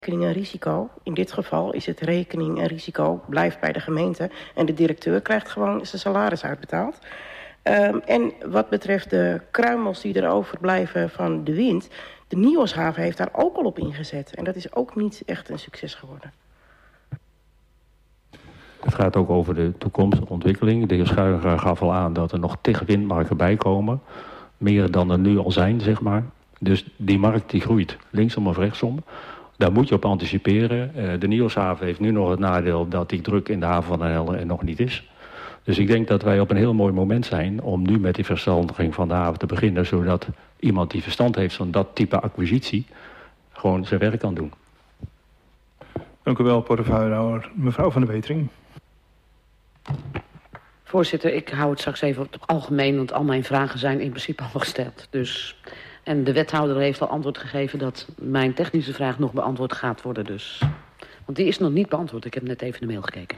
rekening en risico. In dit geval is het rekening en risico blijft bij de gemeente. En de directeur krijgt gewoon zijn salaris uitbetaald. En wat betreft de kruimels die er overblijven van de wind, de Nioshaven heeft daar ook al op ingezet. En dat is ook niet echt een succes geworden. Het gaat ook over de toekomstige ontwikkeling. De heer Schuiger gaf al aan dat er nog tig windmarken bij komen. Meer dan er nu al zijn, zeg maar. Dus die markt die groeit, linksom of rechtsom. Daar moet je op anticiperen. De Nioshaven heeft nu nog het nadeel dat die druk in de haven van Den Helder er nog niet is. Dus ik denk dat wij op een heel mooi moment zijn om nu met die verstandiging van de haven te beginnen, zodat iemand die verstand heeft van dat type acquisitie gewoon zijn werk kan doen. Dank u wel, portefeuillehouder. Mevrouw van der Wetering. Voorzitter, ik hou het straks even op het algemeen, want al mijn vragen zijn in principe al gesteld. En de wethouder heeft al antwoord gegeven dat mijn technische vraag nog beantwoord gaat worden. Dus. Want die is nog niet beantwoord. Ik heb net even de mail gekeken.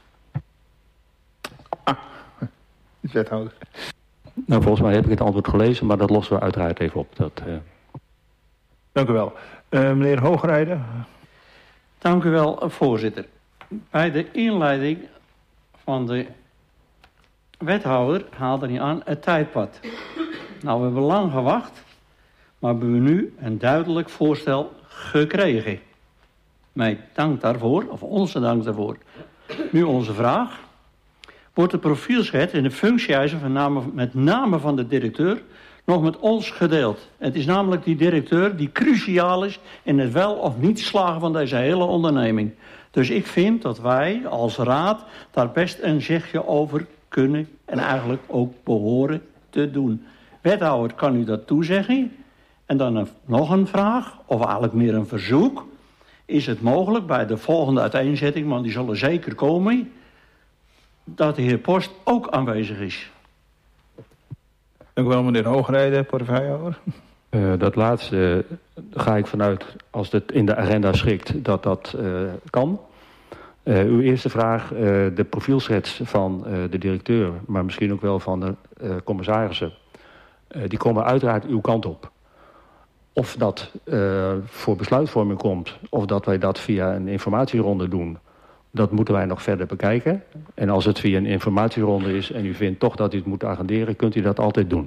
De wethouder. Nou, volgens mij heb ik het antwoord gelezen, maar dat lossen we uiteraard even op. Dank u wel. Meneer Hoogrijder. Dank u wel, voorzitter. Bij de inleiding van de wethouder haalde hij aan het tijdpad. Nou, we hebben lang gewacht, maar hebben we nu een duidelijk voorstel gekregen. Mijn dank daarvoor, of onze dank daarvoor. Nu onze vraag. Wordt de profielschets en de functieeisen met name van de directeur nog met ons gedeeld? Het is namelijk die directeur die cruciaal is in het wel of niet slagen van deze hele onderneming. Dus ik vind dat wij als raad daar best een zegje over kunnen en eigenlijk ook behoren te doen. Wethouder, kan u dat toezeggen? En dan nog een vraag, of eigenlijk meer een verzoek. Is het mogelijk bij de volgende uiteenzetting, want die zullen zeker komen, dat de heer Post ook aanwezig is? Dank u wel, meneer Hoogrijder, portefeuillehouder. Dat laatste ga ik vanuit, als het in de agenda schikt, dat kan. Uw eerste vraag, de profielschets van de directeur, maar misschien ook wel van de commissarissen, die komen uiteraard uw kant op. Of dat voor besluitvorming komt, of dat wij dat via een informatieronde doen, dat moeten wij nog verder bekijken. En als het via een informatieronde is en u vindt toch dat u het moet agenderen, kunt u dat altijd doen.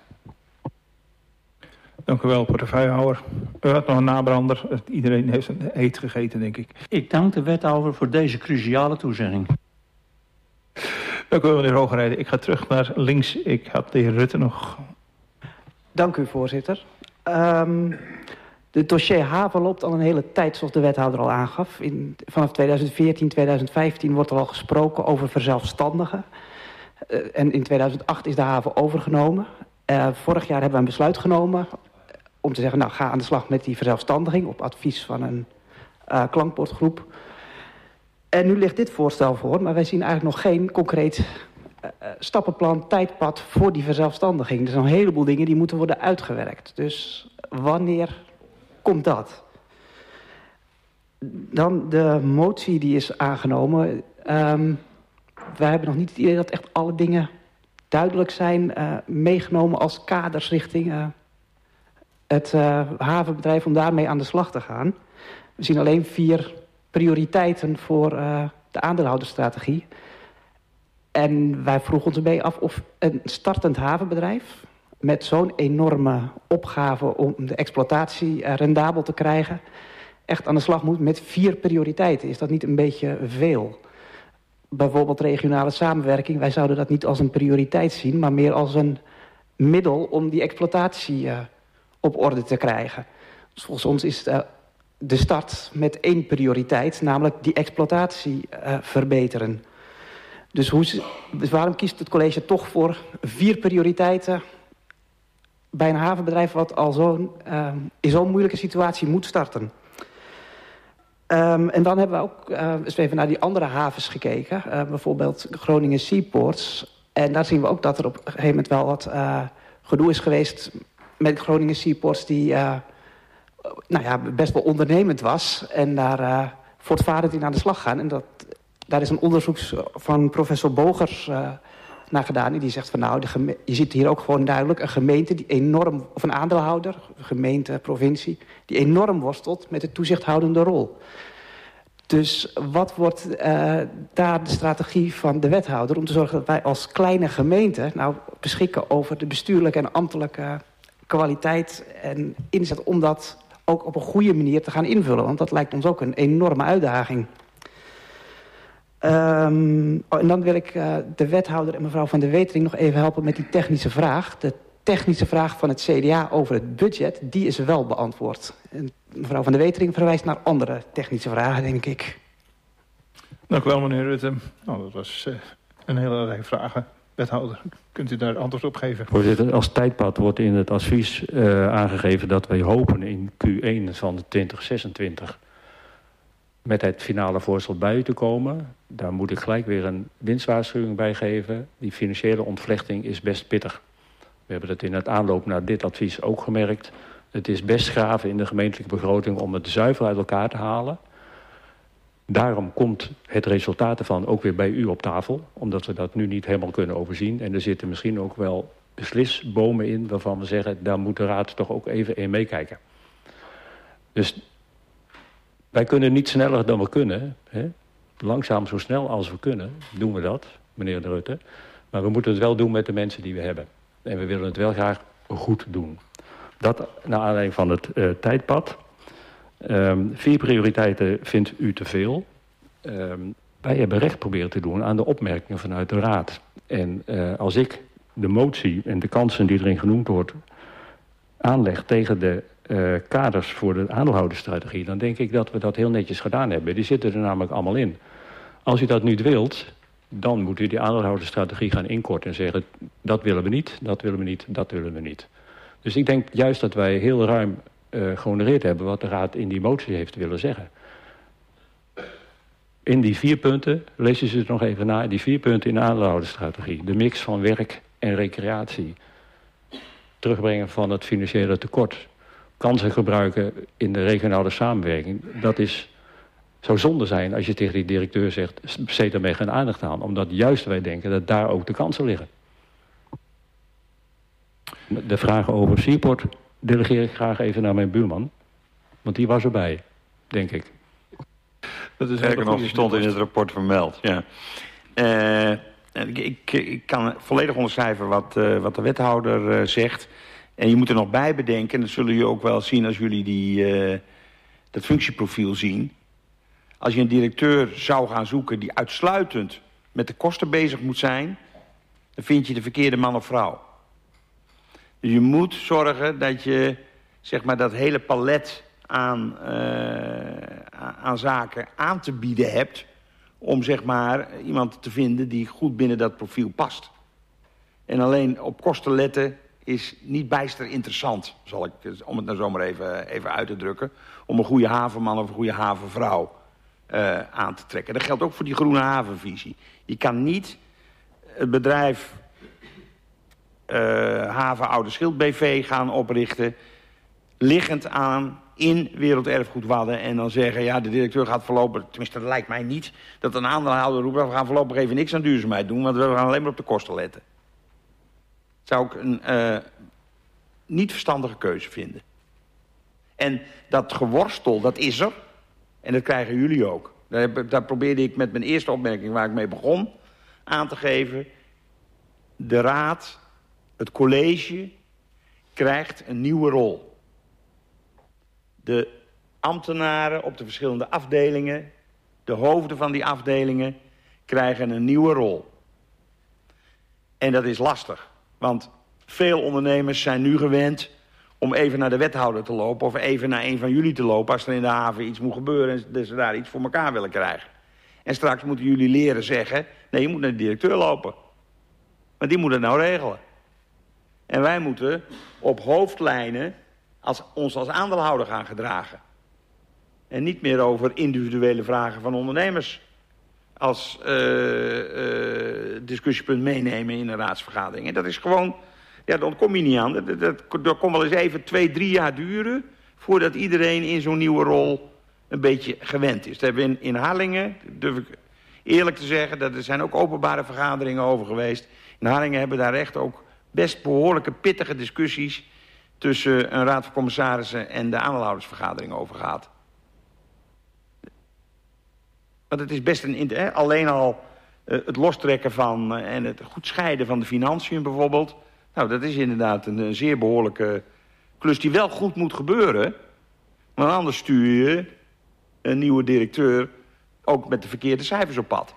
Dank u wel, portefeuillehouder. U had nog een nabrander. Iedereen heeft een eet gegeten, denk ik. Ik dank de wethouder voor deze cruciale toezegging. Dank u wel, meneer Hoogrijder. Ik ga terug naar links. Ik had de heer Rutte nog. Dank u, voorzitter. Het dossier haven loopt al een hele tijd, zoals de wethouder al aangaf. Vanaf 2014, 2015 wordt er al gesproken over verzelfstandigen. En in 2008 is de haven overgenomen. Vorig jaar hebben we een besluit genomen om te zeggen, nou, ga aan de slag met die verzelfstandiging op advies van een klankbordgroep. En nu ligt dit voorstel voor, maar wij zien eigenlijk nog geen concreet stappenplan, tijdpad voor die verzelfstandiging. Er zijn een heleboel dingen die moeten worden uitgewerkt. Dus wanneer komt dat? Dan de motie die is aangenomen. Wij hebben nog niet het idee dat echt alle dingen duidelijk zijn meegenomen als kaders richting het havenbedrijf om daarmee aan de slag te gaan. We zien alleen 4 prioriteiten voor de aandeelhoudersstrategie. En wij vroegen ons erbij af of een startend havenbedrijf met zo'n enorme opgave om de exploitatie rendabel te krijgen echt aan de slag moet met 4 prioriteiten. Is dat niet een beetje veel? Bijvoorbeeld regionale samenwerking. Wij zouden dat niet als een prioriteit zien, maar meer als een middel om die exploitatie op orde te krijgen. Dus volgens ons is de start met 1 prioriteit, namelijk die exploitatie verbeteren. Dus waarom kiest het college toch voor 4 prioriteiten bij een havenbedrijf wat al in zo'n moeilijke situatie moet starten? En dan hebben we ook eens even naar die andere havens gekeken. Bijvoorbeeld Groningen Seaports. En daar zien we ook dat er op een gegeven moment wel wat gedoe is geweest met Groningen Seaports die best wel ondernemend was. En daar voortvarend in aan de slag gaan. En daar is een onderzoek van professor Bogers naar gedaan. En die zegt van nou, je ziet hier ook gewoon duidelijk een gemeente die enorm, of een aandeelhouder, gemeente, provincie, die enorm worstelt met de toezichthoudende rol. Dus wat wordt daar de strategie van de wethouder om te zorgen dat wij als kleine gemeente nou beschikken over de bestuurlijke en ambtelijke kwaliteit en inzet om dat ook op een goede manier te gaan invullen. Want dat lijkt ons ook een enorme uitdaging. En dan wil ik de wethouder en mevrouw Van der Wetering nog even helpen met die technische vraag. De technische vraag van het CDA over het budget, die is wel beantwoord. En mevrouw Van der Wetering verwijst naar andere technische vragen, denk ik. Dank u wel, meneer Rutte. Nou, dat was een hele rij vragen. Wethouder, kunt u daar antwoord op geven? Voorzitter, als tijdpad wordt in het advies aangegeven dat wij hopen in Q1 van 2026 met het finale voorstel bij u te komen. Daar moet ik gelijk weer een winstwaarschuwing bij geven. Die financiële ontvlechting is best pittig. We hebben het in het aanloop naar dit advies ook gemerkt. Het is best graven in de gemeentelijke begroting om het zuiver uit elkaar te halen. Daarom komt het resultaat ervan ook weer bij u op tafel. Omdat we dat nu niet helemaal kunnen overzien. En er zitten misschien ook wel beslisbomen in waarvan we zeggen, daar moet de raad toch ook even in meekijken. Dus wij kunnen niet sneller dan we kunnen. Hè? Langzaam zo snel als we kunnen doen we dat, meneer De Rutte. Maar we moeten het wel doen met de mensen die we hebben. En we willen het wel graag goed doen. Dat naar aanleiding van het tijdpad. 4 prioriteiten vindt u te veel. Wij hebben recht proberen te doen aan de opmerkingen vanuit de raad. En als ik de motie en de kansen die erin genoemd wordt aanleg tegen de kaders voor de aandeelhoudersstrategie, dan denk ik dat we dat heel netjes gedaan hebben. Die zitten er namelijk allemaal in. Als u dat niet wilt, dan moet u die aandeelhoudersstrategie gaan inkorten en zeggen, dat willen we niet, dat willen we niet, dat willen we niet. Dus ik denk juist dat wij heel ruim gehonoreerd hebben wat de raad in die motie heeft willen zeggen. In die 4 punten, lees je ze het nog even na, die 4 punten in de aandeelhoudersstrategie. De mix van werk en recreatie. Terugbrengen van het financiële tekort. Kansen gebruiken in de regionale samenwerking. Dat zou zonde zijn als je tegen die directeur zegt, besteed daarmee geen aandacht aan. Omdat juist wij denken dat daar ook de kansen liggen. De vragen over Seaport delegeer ik graag even naar mijn buurman. Want die was erbij, denk ik. Dat is sterker nog, die stond in het rapport vermeld. Ja. Ik kan volledig onderschrijven wat de wethouder zegt. En je moet er nog bij bedenken, en dat zullen jullie ook wel zien als jullie dat functieprofiel zien. Als je een directeur zou gaan zoeken die uitsluitend met de kosten bezig moet zijn, dan vind je de verkeerde man of vrouw. Dus je moet zorgen dat je zeg maar dat hele palet aan zaken aan te bieden hebt om zeg maar iemand te vinden die goed binnen dat profiel past. En alleen op kosten letten is niet bijster interessant, om het nou zomaar even uit te drukken, om een goede havenman of een goede havenvrouw aan te trekken. Dat geldt ook voor die groene havenvisie. Je kan niet het bedrijf Haven Oude Schild BV gaan oprichten, liggend aan in Werelderfgoed Wadden en dan zeggen, ja, de directeur gaat voorlopig, tenminste dat lijkt mij niet, dat een aandeelhouder roept, we gaan voorlopig even niks aan duurzaamheid doen, want we gaan alleen maar op de kosten letten. Dat zou ik een niet verstandige keuze vinden. En dat geworstel, dat is er. En dat krijgen jullie ook. Daar probeerde ik met mijn eerste opmerking waar ik mee begon aan te geven. De raad, het college, krijgt een nieuwe rol. De ambtenaren op de verschillende afdelingen, de hoofden van die afdelingen, krijgen een nieuwe rol. En dat is lastig. Want veel ondernemers zijn nu gewend om even naar de wethouder te lopen of even naar een van jullie te lopen als er in de haven iets moet gebeuren en dat ze daar iets voor elkaar willen krijgen. En straks moeten jullie leren zeggen, nee, je moet naar de directeur lopen. Want die moet het nou regelen. En wij moeten op hoofdlijnen ons als aandeelhouder gaan gedragen. En niet meer over individuele vragen van ondernemers als discussiepunt meenemen in een raadsvergadering. En dat is gewoon, ja, daar ontkom je niet aan. Dat kon wel eens even 2-3 jaar duren voordat iedereen in zo'n nieuwe rol een beetje gewend is. Dat hebben we in Harlingen, durf ik eerlijk te zeggen, er zijn ook openbare vergaderingen over geweest. In Haringen hebben daar echt ook best behoorlijke pittige discussies tussen een raad van commissarissen en de aandeelhoudersvergadering over gehad. Want het is best alleen al het lostrekken van en het goed scheiden van de financiën bijvoorbeeld. Nou, dat is inderdaad een zeer behoorlijke klus die wel goed moet gebeuren. Want anders stuur je een nieuwe directeur ook met de verkeerde cijfers op pad.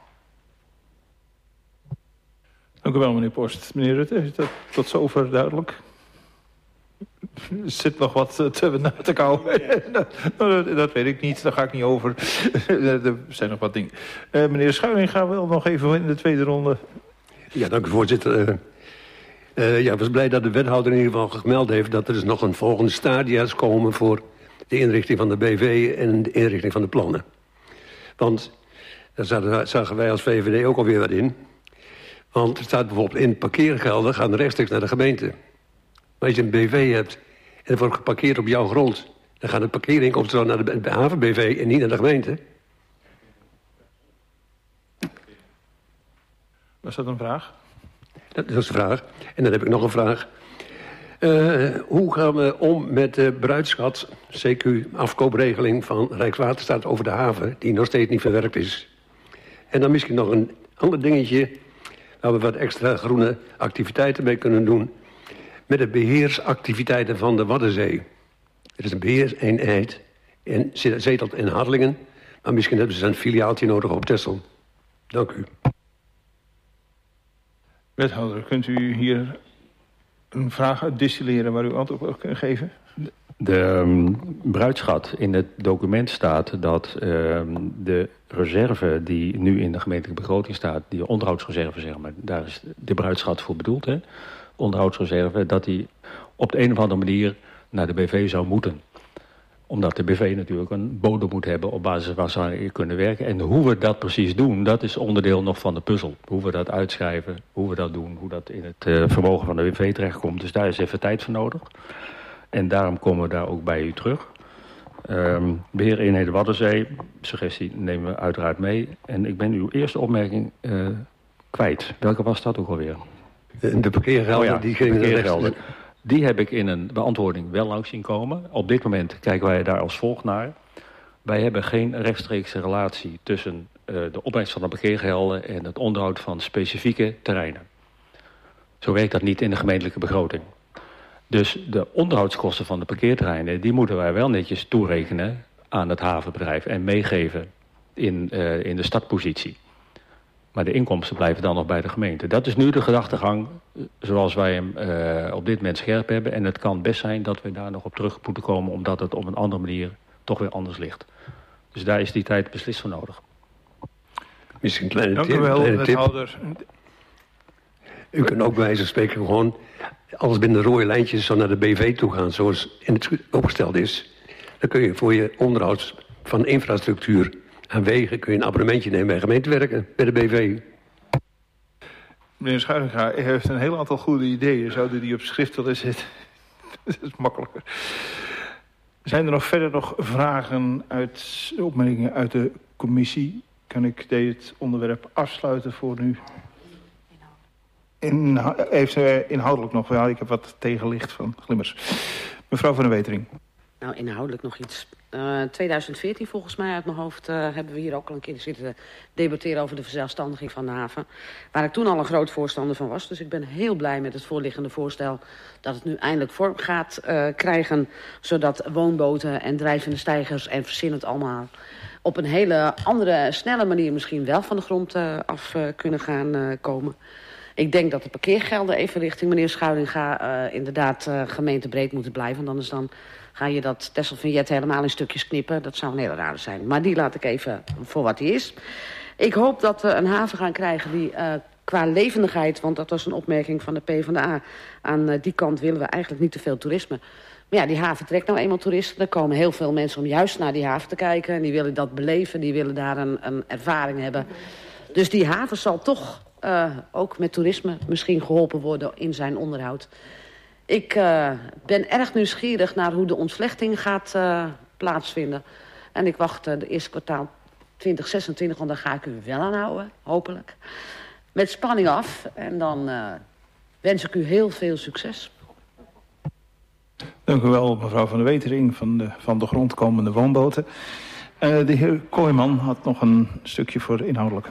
Dank u wel, meneer Post. Meneer Rutte, is dat tot zover duidelijk? Er zit nog wat na te kauwen. Dat weet ik niet, daar ga ik niet over. Er zijn nog wat dingen. Meneer Schuiling, gaan we wel nog even in de tweede ronde. Ja, dank u, voorzitter. Ik was blij dat de wethouder in ieder geval gemeld heeft dat er dus nog een volgende stadia's komen voor de inrichting van de BV en de inrichting van de plannen. Want daar zagen wij als VVD ook alweer wat in. Want er staat bijvoorbeeld in parkeergelden gaan rechtstreeks naar de gemeente. Maar als je een BV hebt en er wordt geparkeerd op jouw grond, dan gaan de parkeerinkomsten naar de haven-BV en niet naar de gemeente. Was dat een vraag? Dat is de vraag. En dan heb ik nog een vraag. Hoe gaan we om met de bruidschat, CQ-afkoopregeling van Rijkswaterstaat over de haven, die nog steeds niet verwerkt is? En dan misschien nog een ander dingetje, waar we wat extra groene activiteiten mee kunnen doen, met de beheersactiviteiten van de Waddenzee. Er is een beheerseenheid en zetelt in Harlingen, maar misschien hebben ze een filiaaltje nodig op Texel. Dank u. Wethouder, kunt u hier een vraag distilleren waar u antwoord op kunt geven? De bruidschat in het document staat dat de reserve die nu in de gemeentelijke begroting staat, die onderhoudsreserve zeg maar, daar is de bruidschat voor bedoeld, hè? Onderhoudsreserve, dat die op de een of andere manier naar de BV zou moeten. Omdat de BV natuurlijk een bodem moet hebben op basis waar ze kunnen werken. En hoe we dat precies doen, dat is onderdeel nog van de puzzel. Hoe we dat uitschrijven, hoe we dat doen, hoe dat in het vermogen van de BV terechtkomt. Dus daar is even tijd voor nodig. En daarom komen we daar ook bij u terug. Beheereenheden Waddenzee, suggestie nemen we uiteraard mee. En ik ben uw eerste opmerking kwijt. Welke was dat ook alweer? De parkeergelden, die gingen parkeergelden. Die heb ik in een beantwoording wel langs zien komen. Op dit moment kijken wij daar als volgt naar. Wij hebben geen rechtstreekse relatie tussen de opbrengst van de parkeergelden en het onderhoud van specifieke terreinen. Zo werkt dat niet in de gemeentelijke begroting. Dus de onderhoudskosten van de parkeerterreinen, die moeten wij wel netjes toerekenen aan het havenbedrijf en meegeven in de startpositie. Maar de inkomsten blijven dan nog bij de gemeente. Dat is nu de gedachtegang zoals wij hem op dit moment scherp hebben. En het kan best zijn dat we daar nog op terug moeten komen, omdat het op een andere manier toch weer anders ligt. Dus daar is die tijd beslist voor nodig. Misschien een kleine tip. Dank u wel, wethouder. U kunt ook bij wijze van spreken gewoon alles binnen de rode lijntjes zo naar de BV toe gaan, zoals in het opgesteld is. Dan kun je voor je onderhoud van infrastructuur aan wegen kun je een abonnementje nemen bij gemeentewerken, bij de BV. Meneer Schuilinga, u heeft een heel aantal goede ideeën. Zouden die op schrift willen zetten? Dat is makkelijker. Zijn er verder nog vragen, opmerkingen uit de commissie? Kan ik dit onderwerp afsluiten voor nu? Heeft u inhoudelijk nog? Ja, ik heb wat tegenlicht van glimmers. Mevrouw van der Wetering. Nou, inhoudelijk nog iets. 2014 volgens mij uit mijn hoofd hebben we hier ook al een keer zitten debatteren over de verzelfstandiging van de haven. Waar ik toen al een groot voorstander van was. Dus ik ben heel blij met het voorliggende voorstel dat het nu eindelijk vorm gaat krijgen. Zodat woonboten en drijvende steigers en verzin het allemaal op een hele andere, snelle manier misschien wel van de grond af kunnen gaan komen. Ik denk dat de parkeergelden even richting meneer Schuilinga inderdaad gemeentebreed moeten blijven. Want anders dan ga je dat Texel-vignet helemaal in stukjes knippen. Dat zou een hele rare zijn. Maar die laat ik even voor wat die is. Ik hoop dat we een haven gaan krijgen die qua levendigheid, want dat was een opmerking van de PvdA, aan die kant willen we eigenlijk niet te veel toerisme. Maar ja, die haven trekt nou eenmaal toeristen. Er komen heel veel mensen om juist naar die haven te kijken. En die willen dat beleven, die willen daar een ervaring hebben. Dus die haven zal toch ook met toerisme misschien geholpen worden in zijn onderhoud. Ik ben erg nieuwsgierig naar hoe de ontvlechting gaat plaatsvinden. En ik wacht de eerste kwartaal 2026, want daar ga ik u wel aan houden, hopelijk. Met spanning af en dan wens ik u heel veel succes. Dank u wel, mevrouw Van der Wetering van de grondkomende woonboten. De heer Kooijman had nog een stukje voor inhoudelijk.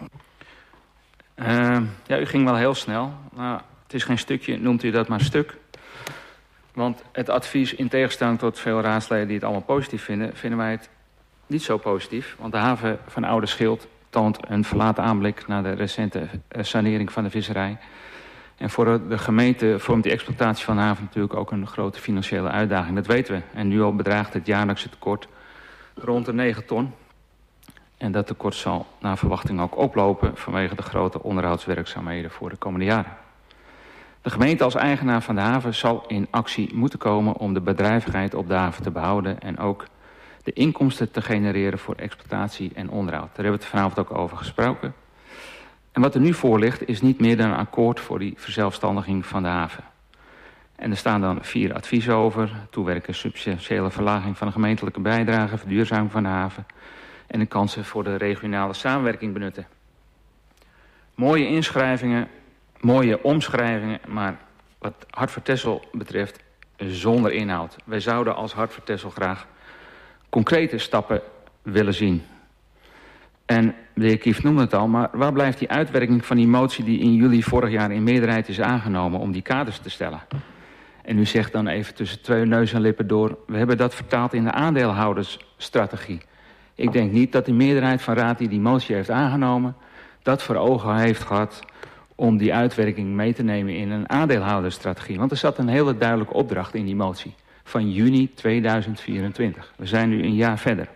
Ja, u ging wel heel snel. Nou, het is geen stukje, noemt u dat maar stuk. Want het advies, in tegenstelling tot veel raadsleden die het allemaal positief vinden, vinden wij het niet zo positief. Want de haven van Oude Schild toont een verlaten aanblik naar de recente sanering van de visserij. En voor de gemeente vormt die exploitatie van de haven natuurlijk ook een grote financiële uitdaging. Dat weten we. En nu al bedraagt het jaarlijkse tekort rond de 9 ton. En dat tekort zal naar verwachting ook oplopen vanwege de grote onderhoudswerkzaamheden voor de komende jaren. De gemeente als eigenaar van de haven zal in actie moeten komen om de bedrijvigheid op de haven te behouden en ook de inkomsten te genereren voor exploitatie en onderhoud. Daar hebben we het vanavond ook over gesproken. En wat er nu voor ligt is niet meer dan een akkoord voor die verzelfstandiging van de haven. En er staan dan 4 adviezen over. Toewerken, substantiële verlaging van de gemeentelijke bijdrage, verduurzaming van de haven en de kansen voor de regionale samenwerking benutten. Mooie inschrijvingen, mooie omschrijvingen, maar wat Hartford Texel betreft zonder inhoud. Wij zouden als Hartford Texel graag concrete stappen willen zien. En de heer Kieft noemde het al, maar waar blijft die uitwerking van die motie die in juli vorig jaar in meerderheid is aangenomen om die kaders te stellen? En u zegt dan even tussen 2 neus en lippen door, we hebben dat vertaald in de aandeelhoudersstrategie. Ik denk niet dat de meerderheid van raad die motie heeft aangenomen dat voor ogen heeft gehad om die uitwerking mee te nemen in een aandeelhoudersstrategie. Want er zat een hele duidelijke opdracht in die motie van juni 2024. We zijn nu een jaar verder.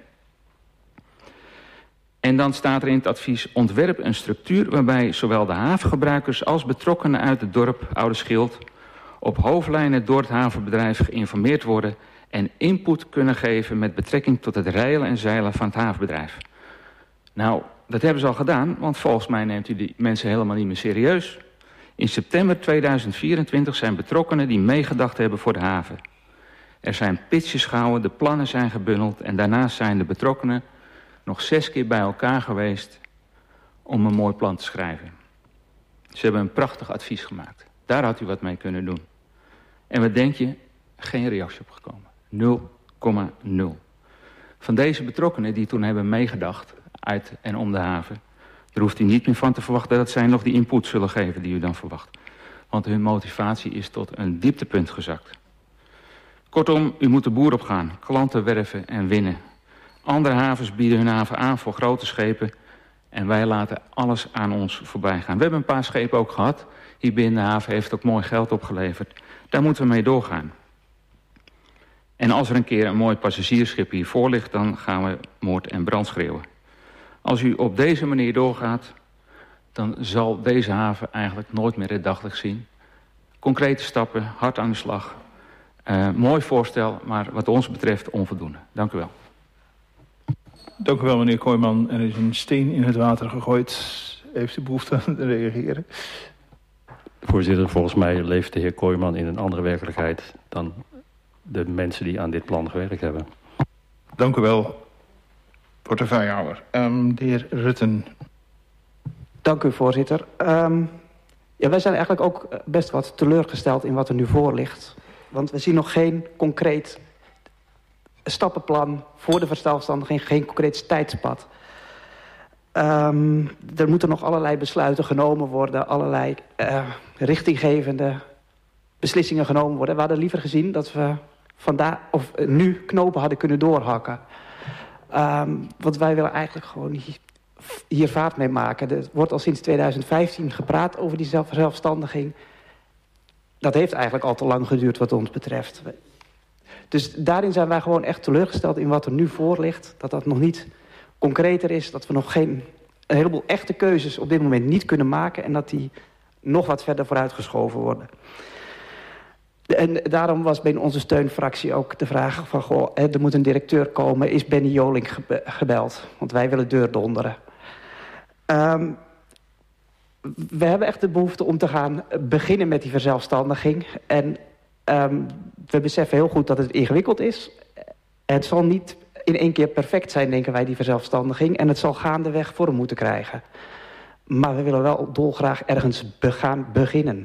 En dan staat er in het advies ontwerp een structuur waarbij zowel de havengebruikers als betrokkenen uit het dorp Oude Schild op hoofdlijnen door het havenbedrijf geïnformeerd worden en input kunnen geven met betrekking tot het reilen en zeilen van het havenbedrijf. Nou, dat hebben ze al gedaan, want volgens mij neemt u die mensen helemaal niet meer serieus. In september 2024 zijn betrokkenen die meegedacht hebben voor de haven. Er zijn pitches gehouden, de plannen zijn gebundeld en daarnaast zijn de betrokkenen nog 6 keer bij elkaar geweest om een mooi plan te schrijven. Ze hebben een prachtig advies gemaakt. Daar had u wat mee kunnen doen. En wat denk je? Geen reactie op gekomen. 0,0. Van deze betrokkenen die toen hebben meegedacht uit en om de haven, daar hoeft u niet meer van te verwachten dat zij nog die input zullen geven die u dan verwacht. Want hun motivatie is tot een dieptepunt gezakt. Kortom, u moet de boer op gaan, klanten werven en winnen. Andere havens bieden hun haven aan voor grote schepen en wij laten alles aan ons voorbij gaan. We hebben een paar schepen ook gehad. Hier binnen de haven heeft ook mooi geld opgeleverd. Daar moeten we mee doorgaan. En als er een keer een mooi passagiersschip hiervoor ligt, dan gaan we moord en brand schreeuwen. Als u op deze manier doorgaat, dan zal deze haven eigenlijk nooit meer het daglicht zien. Concrete stappen, hard aan de slag. Mooi voorstel, maar wat ons betreft onvoldoende. Dank u wel. Dank u wel, meneer Kooijman. Er is een steen in het water gegooid. Heeft u behoefte aan te reageren? Voorzitter, volgens mij leeft de heer Kooijman in een andere werkelijkheid dan de mensen die aan dit plan gewerkt hebben. Dank u wel, portefeuillehouder. De heer Rutten. Dank u, voorzitter. Ja, wij zijn eigenlijk ook best wat teleurgesteld in wat er nu voor ligt. Want we zien nog geen concreet stappenplan voor de verzelfstandiging, geen concreet tijdspad. Er moeten nog allerlei besluiten genomen worden, allerlei richtinggevende beslissingen genomen worden. We hadden liever gezien dat we nu knopen hadden kunnen doorhakken. Want wij willen eigenlijk gewoon hier vaart mee maken. Er wordt al sinds 2015 gepraat over die verzelfstandiging. Dat heeft eigenlijk al te lang geduurd wat ons betreft. Dus daarin zijn wij gewoon echt teleurgesteld in wat er nu voor ligt. Dat dat nog niet concreter is. Dat we nog een heleboel echte keuzes op dit moment niet kunnen maken. En dat die nog wat verder vooruitgeschoven worden. En daarom was binnen onze steunfractie ook de vraag van, goh, er moet een directeur komen. Is Benny Joling gebeld? Want wij willen deurdonderen. We hebben echt de behoefte om te gaan beginnen met die verzelfstandiging. En we beseffen heel goed dat het ingewikkeld is. Het zal niet in één keer perfect zijn, denken wij, die verzelfstandiging. En het zal gaandeweg vorm moeten krijgen. Maar we willen wel dolgraag ergens gaan beginnen.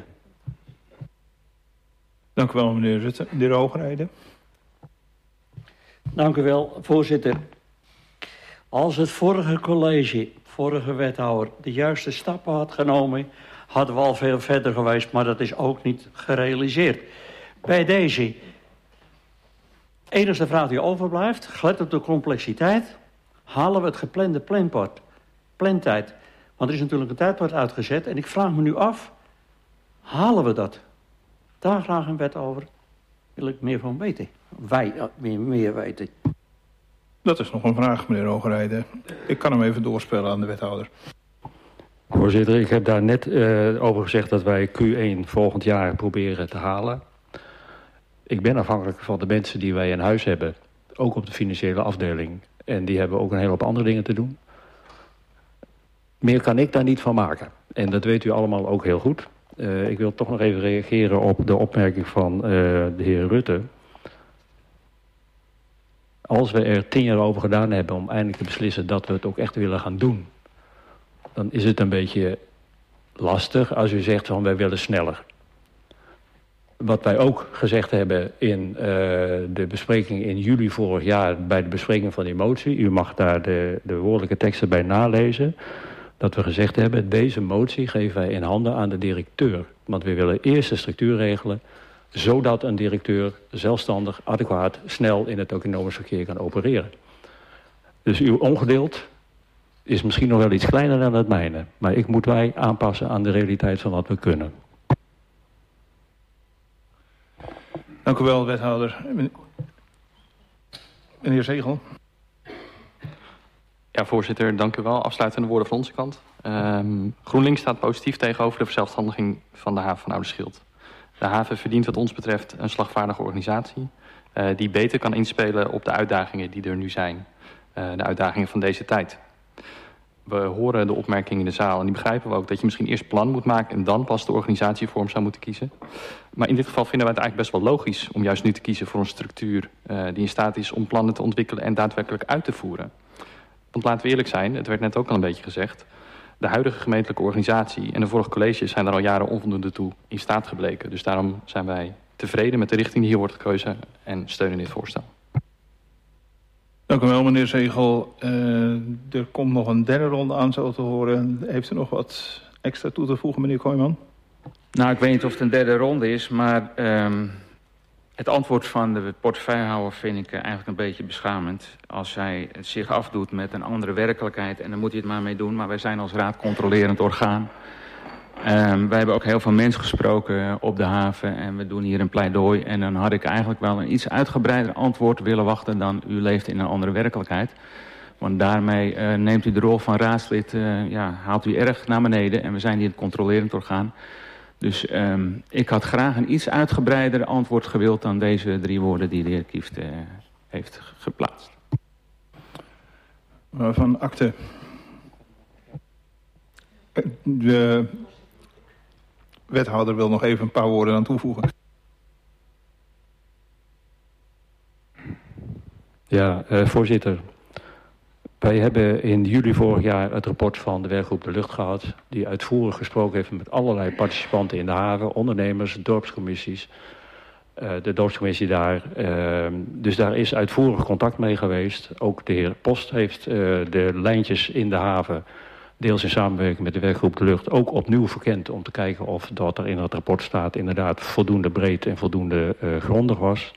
Dank u wel, meneer Rutte. De heer Hoogrijden. Dank u wel, voorzitter. Als het vorige college, vorige wethouder, de juiste stappen had genomen, hadden we al veel verder geweest, maar dat is ook niet gerealiseerd. Bij deze enige vraag die overblijft, gelet op de complexiteit, halen we het geplande plantijd. Want er is natuurlijk een tijdpad uitgezet en ik vraag me nu af, halen we dat? Daar graag een wet over. Wil ik meer van weten. Wij meer weten. Dat is nog een vraag, meneer Hoogrijden. Ik kan hem even doorspellen aan de wethouder. Voorzitter, ik heb daar net over gezegd dat wij Q1 volgend jaar proberen te halen. Ik ben afhankelijk van de mensen die wij in huis hebben. Ook op de financiële afdeling. En die hebben ook een hele hoop andere dingen te doen. Meer kan ik daar niet van maken. En dat weet u allemaal ook heel goed. Ik wil toch nog even reageren op de opmerking van de heer Rutte. Als we er 10 jaar over gedaan hebben om eindelijk te beslissen dat we het ook echt willen gaan doen, dan is het een beetje lastig als u zegt van wij willen sneller. Wat wij ook gezegd hebben in de bespreking in juli vorig jaar bij de bespreking van die motie, u mag daar de woordelijke teksten bij nalezen, dat we gezegd hebben, deze motie geven wij in handen aan de directeur. Want we willen eerst de structuur regelen, zodat een directeur zelfstandig, adequaat, snel in het economisch verkeer kan opereren. Dus uw ongeduld is misschien nog wel iets kleiner dan het mijne. Maar ik moet wij aanpassen aan de realiteit van wat we kunnen. Dank u wel, wethouder. Meneer Zegel. Ja, voorzitter, dank u wel. Afsluitende woorden van onze kant. GroenLinks staat positief tegenover de verzelfstandiging van de haven van Ouderschild. De haven verdient wat ons betreft een slagvaardige organisatie die beter kan inspelen op de uitdagingen die er nu zijn. De uitdagingen van deze tijd. We horen de opmerkingen in de zaal en die begrijpen we ook dat je misschien eerst plan moet maken en dan pas de organisatievorm zou moeten kiezen. Maar in dit geval vinden wij het eigenlijk best wel logisch om juist nu te kiezen voor een structuur die in staat is om plannen te ontwikkelen en daadwerkelijk uit te voeren. Want laten we eerlijk zijn, het werd net ook al een beetje gezegd, de huidige gemeentelijke organisatie en de vorige colleges zijn er al jaren onvoldoende toe in staat gebleken. Dus daarom zijn wij tevreden met de richting die hier wordt gekozen en steunen dit voorstel. Dank u wel, meneer Zegel. Er komt nog een derde ronde aan, zo te horen. Heeft u nog wat extra toe te voegen, meneer Kooijman? Nou, ik weet niet of het een derde ronde is, maar het antwoord van de portefeuillehouder vind ik eigenlijk een beetje beschamend. Als hij het zich afdoet met een andere werkelijkheid en dan moet hij het maar mee doen. Maar wij zijn als raad controlerend orgaan. Wij hebben ook heel veel mensen gesproken op de haven en we doen hier een pleidooi. En dan had ik eigenlijk wel een iets uitgebreider antwoord willen wachten dan u leeft in een andere werkelijkheid. Want daarmee neemt u de rol van raadslid, haalt u erg naar beneden en we zijn hier het controlerend orgaan. Dus ik had graag een iets uitgebreider antwoord gewild dan deze 3 woorden die de heer Kieft heeft geplaatst. Van akte. De wethouder wil nog even een paar woorden aan toevoegen. Ja, voorzitter. Wij hebben in juli vorig jaar het rapport van de werkgroep De Lucht gehad, die uitvoerig gesproken heeft met allerlei participanten in de haven, ondernemers, dorpscommissies, de dorpscommissie daar. Dus daar is uitvoerig contact mee geweest. Ook de heer Post heeft de lijntjes in de haven, deels in samenwerking met de werkgroep De Lucht, ook opnieuw verkend om te kijken of wat er in het rapport staat inderdaad voldoende breed en voldoende grondig was.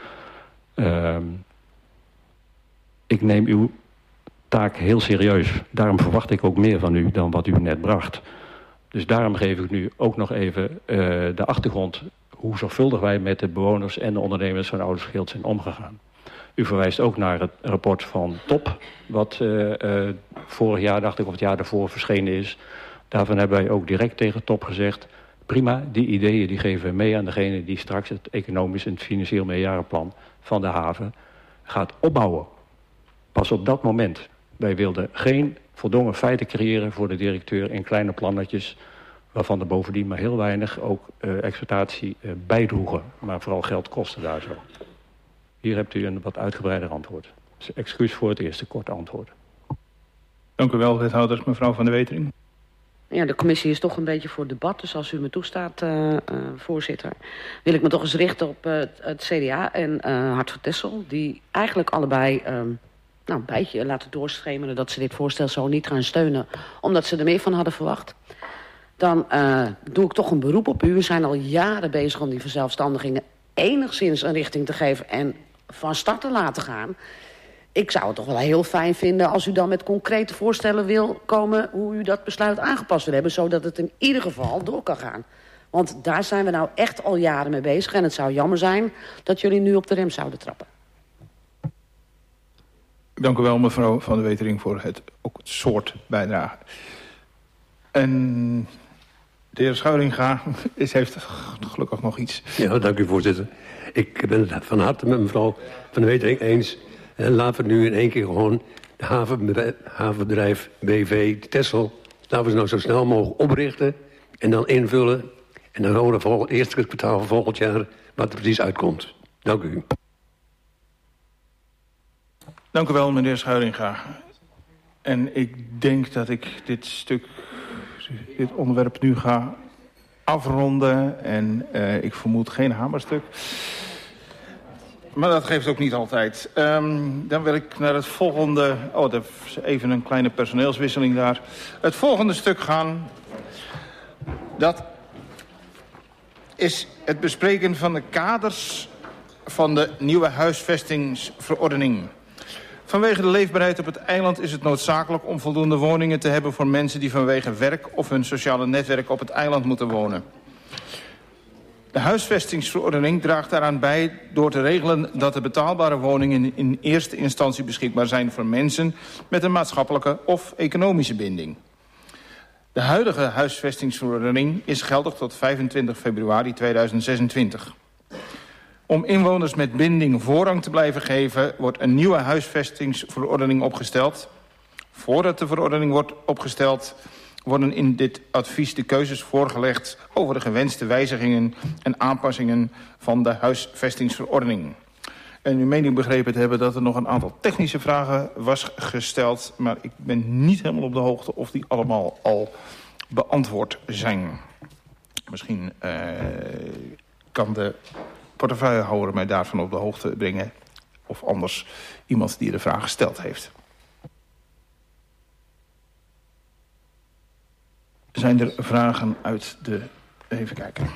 Ik neem uw taak heel serieus. Daarom verwacht ik ook meer van u dan wat u net bracht. Dus daarom geef ik nu ook nog even de achtergrond hoe zorgvuldig wij met de bewoners en de ondernemers van Ouderschild zijn omgegaan. U verwijst ook naar het rapport van TOP, wat vorig jaar, dacht ik, of het jaar daarvoor verschenen is. Daarvan hebben wij ook direct tegen TOP gezegd, prima, die ideeën die geven we mee aan degene die straks het economisch en financieel meerjarenplan van de haven gaat opbouwen. Pas op dat moment. Wij wilden geen voldongen feiten creëren voor de directeur in kleine plannetjes, waarvan er bovendien maar heel weinig ook exploitatie bijdroegen, maar vooral geld kosten daar zo. Hier hebt u een wat uitgebreider antwoord. Dus excuus voor het eerste korte antwoord. Dank u wel, wethouder. Mevrouw Van der Wetering. Ja, de commissie is toch een beetje voor debat. Dus als u me toestaat, voorzitter, wil ik me toch eens richten op het CDA en Hart voor Texel. Die eigenlijk allebei een beetje laten doorschemeren dat ze dit voorstel zo niet gaan steunen. Omdat ze er meer van hadden verwacht. Dan doe ik toch een beroep op u. We zijn al jaren bezig om die verzelfstandigingen enigszins een richting te geven en van start te laten gaan. Ik zou het toch wel heel fijn vinden als u dan met concrete voorstellen wil komen hoe u dat besluit aangepast wil hebben, zodat het in ieder geval door kan gaan. Want daar zijn we nou echt al jaren mee bezig en het zou jammer zijn dat jullie nu op de rem zouden trappen. Dank u wel, mevrouw Van der Wetering, voor ook het soort bijdrage. En de heer Schuiringa heeft gelukkig nog iets. Ja, dank u, voorzitter. Ik ben het van harte met mevrouw Van der Wetering eens. Laten we nu in één keer gewoon de havenbedrijf BV Texel, laten we ze nou zo snel mogelijk oprichten en dan invullen. En dan horen we het eerste kwartaal van volgend jaar wat er precies uitkomt. Dank u. Dank u wel, meneer Schuiringa. En ik denk dat ik dit onderwerp nu ga afronden. En ik vermoed geen hamerstuk. Maar dat geeft ook niet altijd. Dan wil ik naar het volgende... Oh, er is even een kleine personeelswisseling daar. Het volgende stuk gaan. Dat is het bespreken van de kaders van de nieuwe huisvestingsverordening. Vanwege de leefbaarheid op het eiland is het noodzakelijk om voldoende woningen te hebben voor mensen die vanwege werk of hun sociale netwerk op het eiland moeten wonen. De huisvestingsverordening draagt daaraan bij door te regelen dat de betaalbare woningen in eerste instantie beschikbaar zijn voor mensen met een maatschappelijke of economische binding. De huidige huisvestingsverordening is geldig tot 25 februari 2026. Om inwoners met binding voorrang te blijven geven, wordt een nieuwe huisvestingsverordening opgesteld. Voordat de verordening wordt opgesteld, worden in dit advies de keuzes voorgelegd over de gewenste wijzigingen en aanpassingen van de huisvestingsverordening. En u meen ik begrepen te hebben dat er nog een aantal technische vragen was gesteld, maar ik ben niet helemaal op de hoogte of die allemaal al beantwoord zijn. Misschien kan de portefeuillehouder mij daarvan op de hoogte brengen, of anders iemand die de vraag gesteld heeft. Zijn er vragen uit de... Even kijken.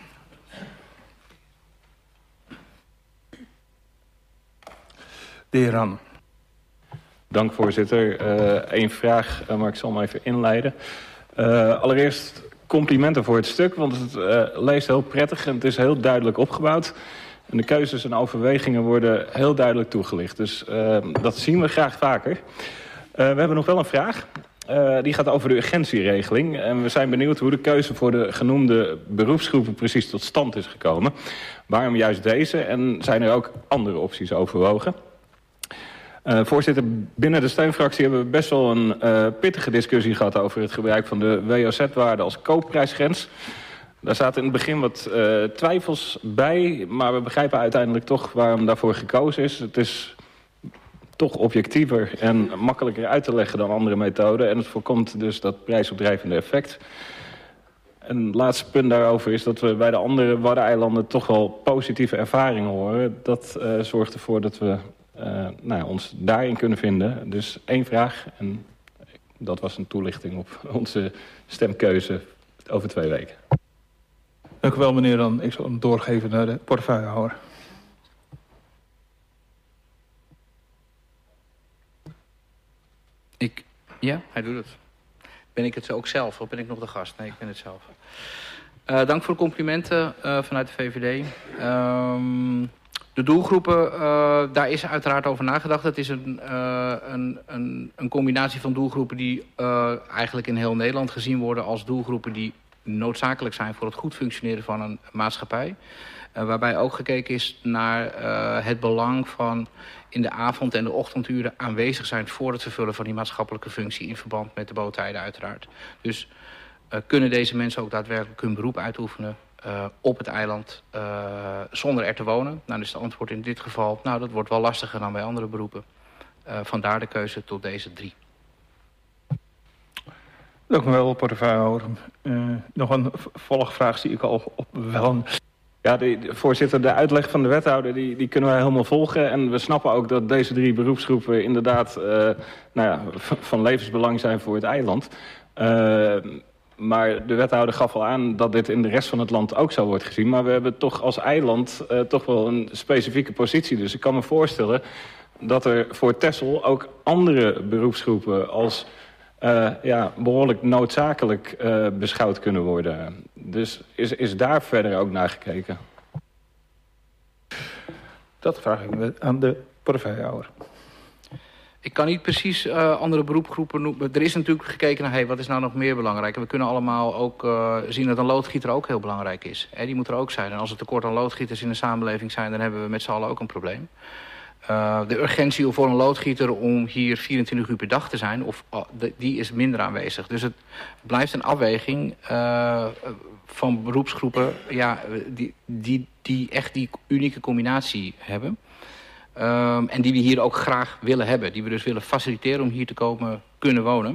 De heer Ran. Dank, voorzitter. Eén vraag, maar ik zal hem even inleiden. Allereerst complimenten voor het stuk, want het leest heel prettig en het is heel duidelijk opgebouwd. En de keuzes en overwegingen worden heel duidelijk toegelicht. Dus dat zien we graag vaker. We hebben nog wel een vraag. Die gaat over de urgentieregeling. En we zijn benieuwd hoe de keuze voor de genoemde beroepsgroepen precies tot stand is gekomen. Waarom juist deze? En zijn er ook andere opties overwogen? Voorzitter, binnen de steunfractie hebben we best wel een pittige discussie gehad over het gebruik van de WOZ-waarde als koopprijsgrens. Daar zaten in het begin wat twijfels bij, maar we begrijpen uiteindelijk toch waarom daarvoor gekozen is. Het is toch objectiever en makkelijker uit te leggen dan andere methoden. En het voorkomt dus dat prijsopdrijvende effect. Een laatste punt daarover is dat we bij de andere Waddeneilanden toch wel positieve ervaringen horen. Dat zorgt ervoor dat we ons daarin kunnen vinden. Dus één vraag en dat was een toelichting op onze stemkeuze over 2 weken. Dank u wel, meneer Dan. Ik zal hem doorgeven naar de portefeuillehouder. Ja, hij doet het. Ben ik het ook zelf of ben ik nog de gast? Nee, ik ben het zelf. Dank voor de complimenten vanuit de VVD. De doelgroepen, daar is uiteraard over nagedacht. Het is een combinatie van doelgroepen die eigenlijk in heel Nederland gezien worden als doelgroepen die noodzakelijk zijn voor het goed functioneren van een maatschappij. Waarbij ook gekeken is naar het belang van in de avond- en de ochtenduren aanwezig zijn voor het vervullen van die maatschappelijke functie in verband met de boottijden uiteraard. Dus kunnen deze mensen ook daadwerkelijk hun beroep uitoefenen op het eiland zonder er te wonen? Nou, dus het antwoord in dit geval, nou, dat wordt wel lastiger dan bij andere beroepen. Vandaar de keuze tot deze 3. Dank u wel, portefeuillehouder. Nog een volgvraag zie ik al op wel. Ja, voorzitter, de uitleg van de wethouder die kunnen wij helemaal volgen. En we snappen ook dat deze 3 beroepsgroepen inderdaad van levensbelang zijn voor het eiland. Maar de wethouder gaf al aan dat dit in de rest van het land ook zo wordt gezien. Maar we hebben toch als eiland toch wel een specifieke positie. Dus ik kan me voorstellen dat er voor Texel ook andere beroepsgroepen als behoorlijk noodzakelijk beschouwd kunnen worden. Dus is daar verder ook naar gekeken? Dat vraag ik aan de portefeuillehouder. Ik kan niet precies andere beroepsgroepen noemen. Er is natuurlijk gekeken naar wat is nou nog meer belangrijk. En we kunnen allemaal ook zien dat een loodgieter ook heel belangrijk is. Die moet er ook zijn. En als er tekort aan loodgieters in de samenleving zijn, dan hebben we met z'n allen ook een probleem. De urgentie voor een loodgieter om hier 24 uur per dag te zijn, die is minder aanwezig. Dus het blijft een afweging van beroepsgroepen die echt die unieke combinatie hebben. En die we hier ook graag willen hebben. Die we dus willen faciliteren om hier te kunnen wonen.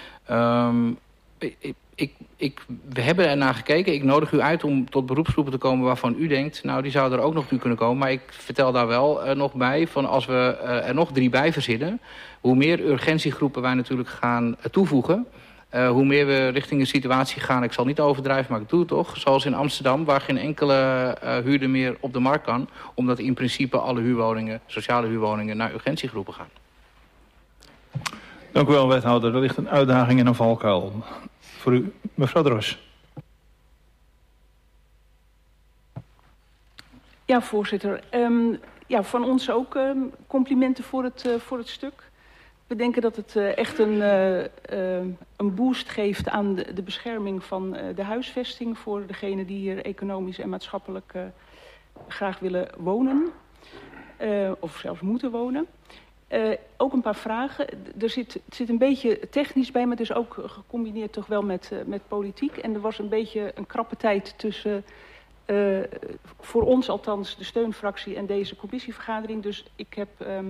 We hebben er naar gekeken. Ik nodig u uit om tot beroepsgroepen te komen waarvan u denkt, nou, die zouden er ook nog nu kunnen komen. Maar ik vertel daar wel nog bij, van als we er nog 3 bij verzinnen, hoe meer urgentiegroepen wij natuurlijk gaan toevoegen, hoe meer we richting een situatie gaan, ik zal niet overdrijven, maar ik doe het toch, zoals in Amsterdam, waar geen enkele huurder meer op de markt kan, omdat in principe alle huurwoningen, sociale huurwoningen, naar urgentiegroepen gaan. Dank u wel, wethouder. Er ligt een uitdaging en een valkuil. Voor u, mevrouw Dros. Ja, voorzitter. Van ons ook complimenten voor het stuk. We denken dat het echt een boost geeft aan de bescherming van de huisvesting voor degenen die hier economisch en maatschappelijk graag willen wonen. Of zelfs moeten wonen. Ook een paar vragen. Het zit een beetje technisch bij, maar het is ook gecombineerd toch wel met politiek. En er was een beetje een krappe tijd tussen, voor ons althans, de steunfractie en deze commissievergadering. Dus ik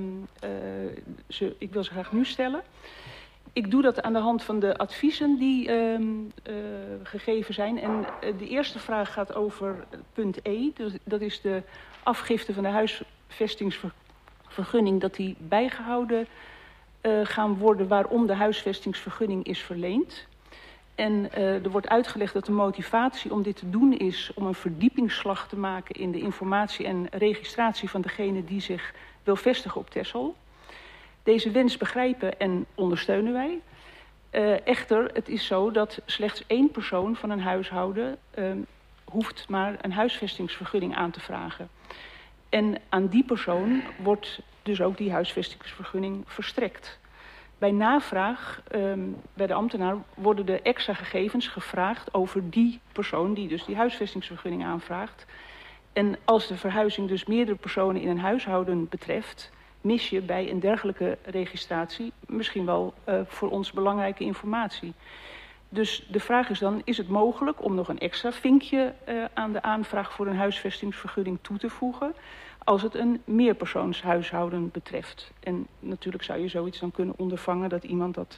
wil ze graag nu stellen. Ik doe dat aan de hand van de adviezen die gegeven zijn. En de eerste vraag gaat over punt E. Dus dat is de afgifte van de huisvestingsvergunning, dat die bijgehouden gaan worden waarom de huisvestingsvergunning is verleend. En er wordt uitgelegd dat de motivatie om dit te doen is om een verdiepingsslag te maken in de informatie en registratie van degene die zich wil vestigen op Texel. Deze wens begrijpen en ondersteunen wij. Echter, het is zo dat slechts 1 persoon van een huishouden hoeft maar een huisvestingsvergunning aan te vragen. En aan die persoon wordt dus ook die huisvestingsvergunning verstrekt. Bij navraag bij de ambtenaar worden de extra gegevens gevraagd over die persoon die dus die huisvestingsvergunning aanvraagt. En als de verhuizing dus meerdere personen in een huishouden betreft, mis je bij een dergelijke registratie misschien wel voor ons belangrijke informatie. Dus de vraag is dan, is het mogelijk om nog een extra vinkje aan de aanvraag voor een huisvestingsvergunning toe te voegen als het een meerpersoonshuishouden betreft? En natuurlijk zou je zoiets dan kunnen ondervangen dat iemand dat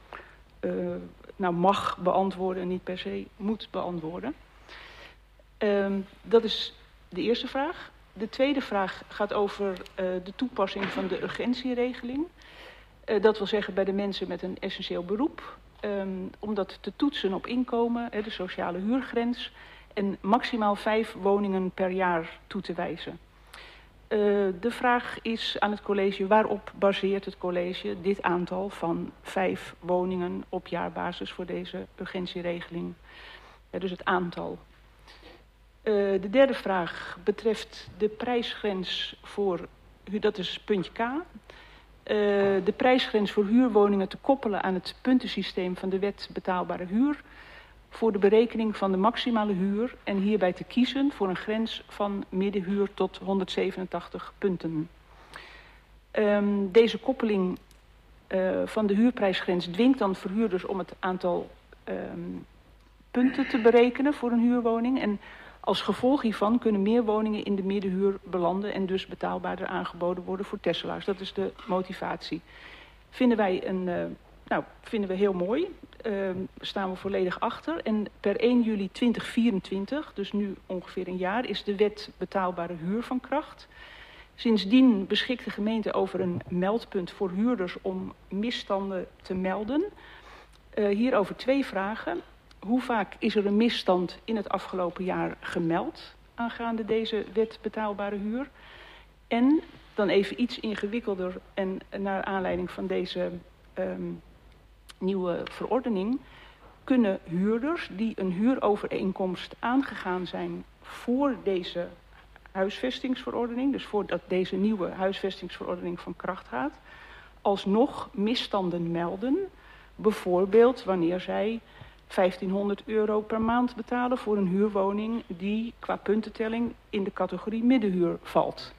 mag beantwoorden en niet per se moet beantwoorden. Dat is de eerste vraag. De tweede vraag gaat over de toepassing van de urgentieregeling. Dat wil zeggen bij de mensen met een essentieel beroep. Om dat te toetsen op inkomen, de sociale huurgrens, en maximaal 5 woningen per jaar toe te wijzen. De vraag is aan het college, waarop baseert het college dit aantal van 5 woningen op jaarbasis voor deze urgentieregeling? Dus het aantal. De derde vraag betreft de prijsgrens voor, dat is puntje K. De prijsgrens voor huurwoningen te koppelen aan het puntensysteem van de wet betaalbare huur voor de berekening van de maximale huur en hierbij te kiezen voor een grens van middenhuur tot 187 punten. Deze koppeling van de huurprijsgrens dwingt dan verhuurders om het aantal punten te berekenen voor een huurwoning. En Als gevolg hiervan kunnen meer woningen in de middenhuur belanden en dus betaalbaarder aangeboden worden voor Tesselaars. Dat is de motivatie. Vinden we heel mooi. Staan we volledig achter. En per 1 juli 2024, dus nu ongeveer een jaar, is de wet betaalbare huur van kracht. Sindsdien beschikt de gemeente over een meldpunt voor huurders om misstanden te melden. Hierover 2 vragen. Hoe vaak is er een misstand in het afgelopen jaar gemeld aangaande deze wet betaalbare huur? En dan even iets ingewikkelder en naar aanleiding van deze nieuwe verordening, kunnen huurders die een huurovereenkomst aangegaan zijn voor deze huisvestingsverordening, dus voordat deze nieuwe huisvestingsverordening van kracht gaat, alsnog misstanden melden, bijvoorbeeld wanneer zij €1500 per maand betalen voor een huurwoning die qua puntentelling in de categorie middenhuur valt.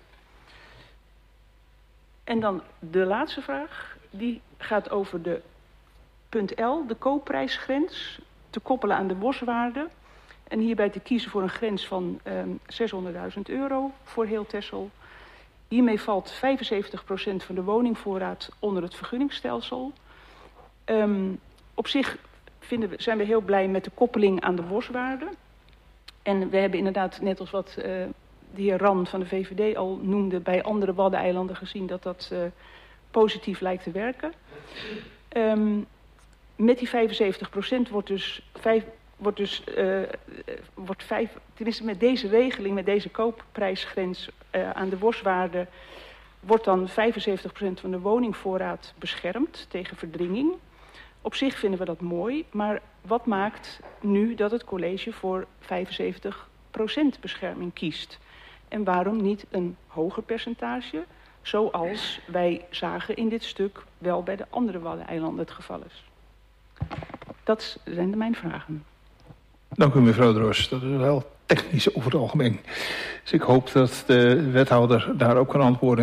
En dan de laatste vraag, die gaat over de punt L, de koopprijsgrens, te koppelen aan de boswaarde. En hierbij te kiezen voor een grens van €600.000 voor heel Texel. Hiermee valt 75% van de woningvoorraad onder het vergunningsstelsel. Op zich zijn we heel blij met de koppeling aan de boswaarde. En we hebben inderdaad, net als wat de heer Ran van de VVD al noemde, bij andere Waddeneilanden gezien dat dat positief lijkt te werken. Met die 75% tenminste met deze regeling, met deze koopprijsgrens aan de boswaarde, wordt dan 75% van de woningvoorraad beschermd tegen verdringing. Op zich vinden we dat mooi, maar wat maakt nu dat het college voor 75% bescherming kiest? En waarom niet een hoger percentage, zoals wij zagen in dit stuk wel bij de andere Waddeneilanden het geval is? Dat zijn mijn vragen. Dank u, mevrouw Drost. Dat is wel technisch over het algemeen. Dus ik hoop dat de wethouder daarop kan antwoorden.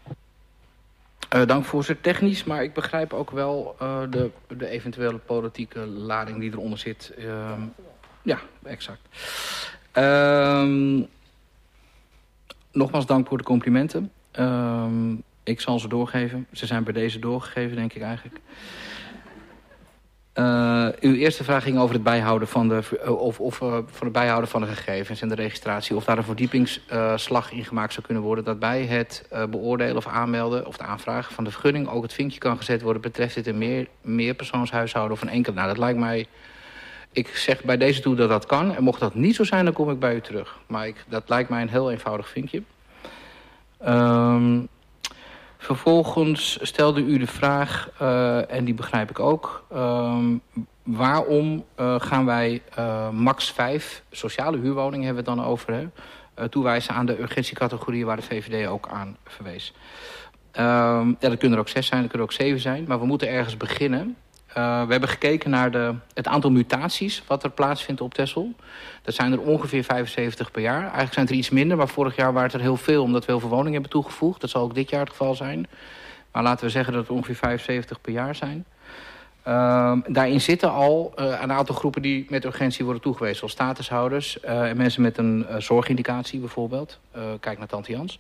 Dank voorzitter. Technisch, maar ik begrijp ook wel de eventuele politieke lading die eronder zit. Ja, exact. Nogmaals dank voor de complimenten. Ik zal ze doorgeven. Ze zijn bij deze doorgegeven, denk ik eigenlijk. Uw eerste vraag ging over het bijhouden van het bijhouden van de gegevens en de registratie. Of daar een verdiepingsslag in gemaakt zou kunnen worden. Dat bij het beoordelen of aanmelden of de aanvraag van de vergunning ook het vinkje kan gezet worden. Betreft dit een meerpersoonshuishouden of een enkel? Nou, dat lijkt mij. Ik zeg bij deze toe dat dat kan. En mocht dat niet zo zijn, dan kom ik bij u terug. Maar dat lijkt mij een heel eenvoudig vinkje. Vervolgens stelde u de vraag, en die begrijp ik ook, waarom gaan wij max 5 sociale huurwoningen, hebben we het dan over, toewijzen aan de urgentiecategorieën waar de VVD ook aan verwees. Dat kunnen er ook 6 zijn, dat kunnen er ook 7 zijn, maar we moeten ergens beginnen. We hebben gekeken naar het aantal mutaties wat er plaatsvindt op Texel. Dat zijn er ongeveer 75 per jaar. Eigenlijk zijn het er iets minder, maar vorig jaar waren het er heel veel, omdat we heel veel woningen hebben toegevoegd. Dat zal ook dit jaar het geval zijn. Maar laten we zeggen dat het ongeveer 75 per jaar zijn. Daarin zitten al een aantal groepen die met urgentie worden toegewezen. Zoals statushouders en mensen met een zorgindicatie bijvoorbeeld. Kijk naar tante Jans.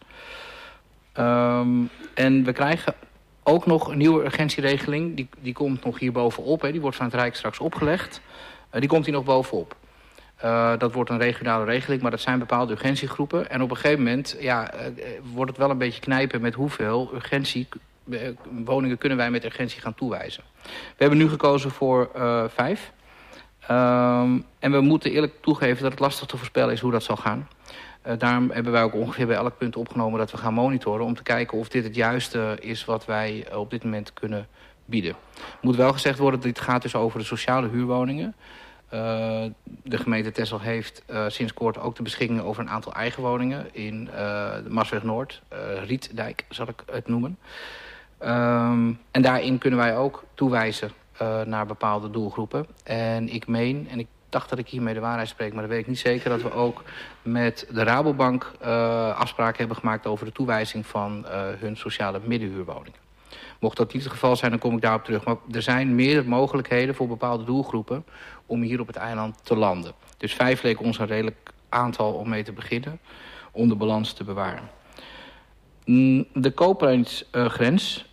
En we krijgen ook nog een nieuwe urgentieregeling. Die komt nog hier bovenop. Die wordt van het Rijk straks opgelegd. Die komt hier nog bovenop. Dat wordt een regionale regeling, maar dat zijn bepaalde urgentiegroepen. En op een gegeven moment wordt het wel een beetje knijpen met hoeveel woningen kunnen wij met urgentie gaan toewijzen. We hebben nu gekozen voor 5. En we moeten eerlijk toegeven dat het lastig te voorspellen is hoe dat zal gaan. Daarom hebben wij ook ongeveer bij elk punt opgenomen dat we gaan monitoren om te kijken of dit het juiste is wat wij op dit moment kunnen bieden. Moet wel gezegd worden dat dit gaat dus over de sociale huurwoningen. De gemeente Texel heeft sinds kort ook de beschikking over een aantal eigen woningen in de Marsweg Noord, Rietdijk zal ik het noemen. En daarin kunnen wij ook toewijzen naar bepaalde doelgroepen. En ik meen, en ik dacht dat ik hiermee de waarheid spreek, maar dat weet ik niet zeker, dat we ook met de Rabobank afspraken hebben gemaakt over de toewijzing van hun sociale middenhuurwoningen. Mocht dat niet het geval zijn, dan kom ik daarop terug. Maar er zijn meer mogelijkheden voor bepaalde doelgroepen om hier op het eiland te landen. Dus 5 leek ons een redelijk aantal om mee te beginnen, om de balans te bewaren. De koopprijsgrens.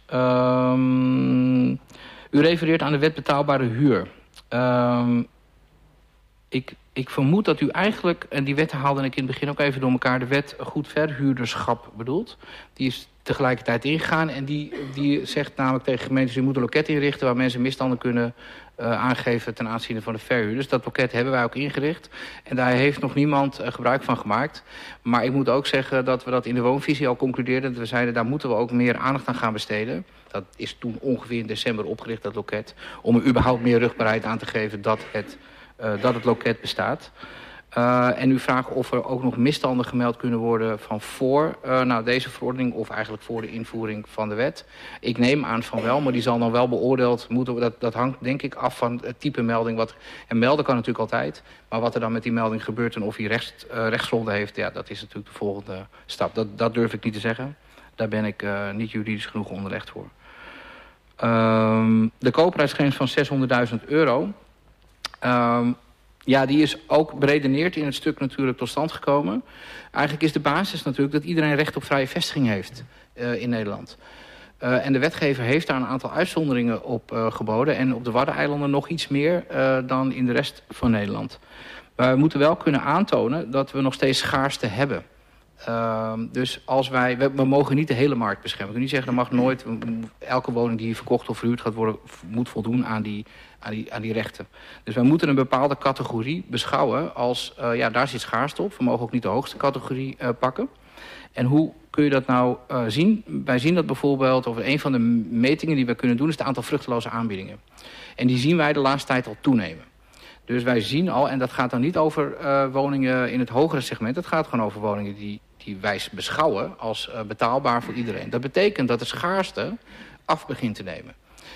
U refereert aan de wet betaalbare huur. Ik vermoed dat u eigenlijk, en die wet haalde ik in het begin ook even door elkaar, de wet goed verhuurderschap bedoelt. Die is tegelijkertijd ingegaan en die zegt namelijk tegen gemeentes, u moet een loket inrichten waar mensen misstanden kunnen aangeven ten aanzien van de verhuurders. Dat loket hebben wij ook ingericht en daar heeft nog niemand gebruik van gemaakt. Maar ik moet ook zeggen dat we dat in de woonvisie al concludeerden. We zeiden, daar moeten we ook meer aandacht aan gaan besteden. Dat is toen ongeveer in december opgericht, dat loket, om er überhaupt meer rugbaarheid aan te geven dat het loket bestaat. En u vraagt of er ook nog misstanden gemeld kunnen worden van voor deze verordening of eigenlijk voor de invoering van de wet. Ik neem aan van wel, maar die zal dan wel beoordeeld moeten. Dat hangt denk ik af van het type melding. En melden kan natuurlijk altijd, maar wat er dan met die melding gebeurt en of hij rechtsgronden heeft, ja, dat is natuurlijk de volgende stap. Dat durf ik niet te zeggen. Daar ben ik niet juridisch genoeg onderlegd voor. De koopprijsgrens van €600.000. Ja, die is ook beredeneerd in het stuk natuurlijk tot stand gekomen. Eigenlijk is de basis natuurlijk dat iedereen recht op vrije vestiging heeft in Nederland. En de wetgever heeft daar een aantal uitzonderingen op geboden. En op de Waddeneilanden nog iets meer dan in de rest van Nederland. Maar we moeten wel kunnen aantonen dat we nog steeds schaarste hebben. Dus als we mogen niet de hele markt beschermen. Ik kan niet zeggen, er mag nooit, elke woning die hier verkocht of verhuurd gaat worden, moet voldoen aan die rechten. Dus wij moeten een bepaalde categorie beschouwen als, daar zit schaarste op. We mogen ook niet de hoogste categorie pakken. En hoe kun je dat nou zien? Wij zien dat bijvoorbeeld, of een van de metingen die we kunnen doen, is het aantal vruchteloze aanbiedingen. En die zien wij de laatste tijd al toenemen. Dus wij zien al, en dat gaat dan niet over woningen in het hogere segment. Het gaat gewoon over woningen die wij beschouwen als betaalbaar voor iedereen. Dat betekent dat de schaarste af begint te nemen.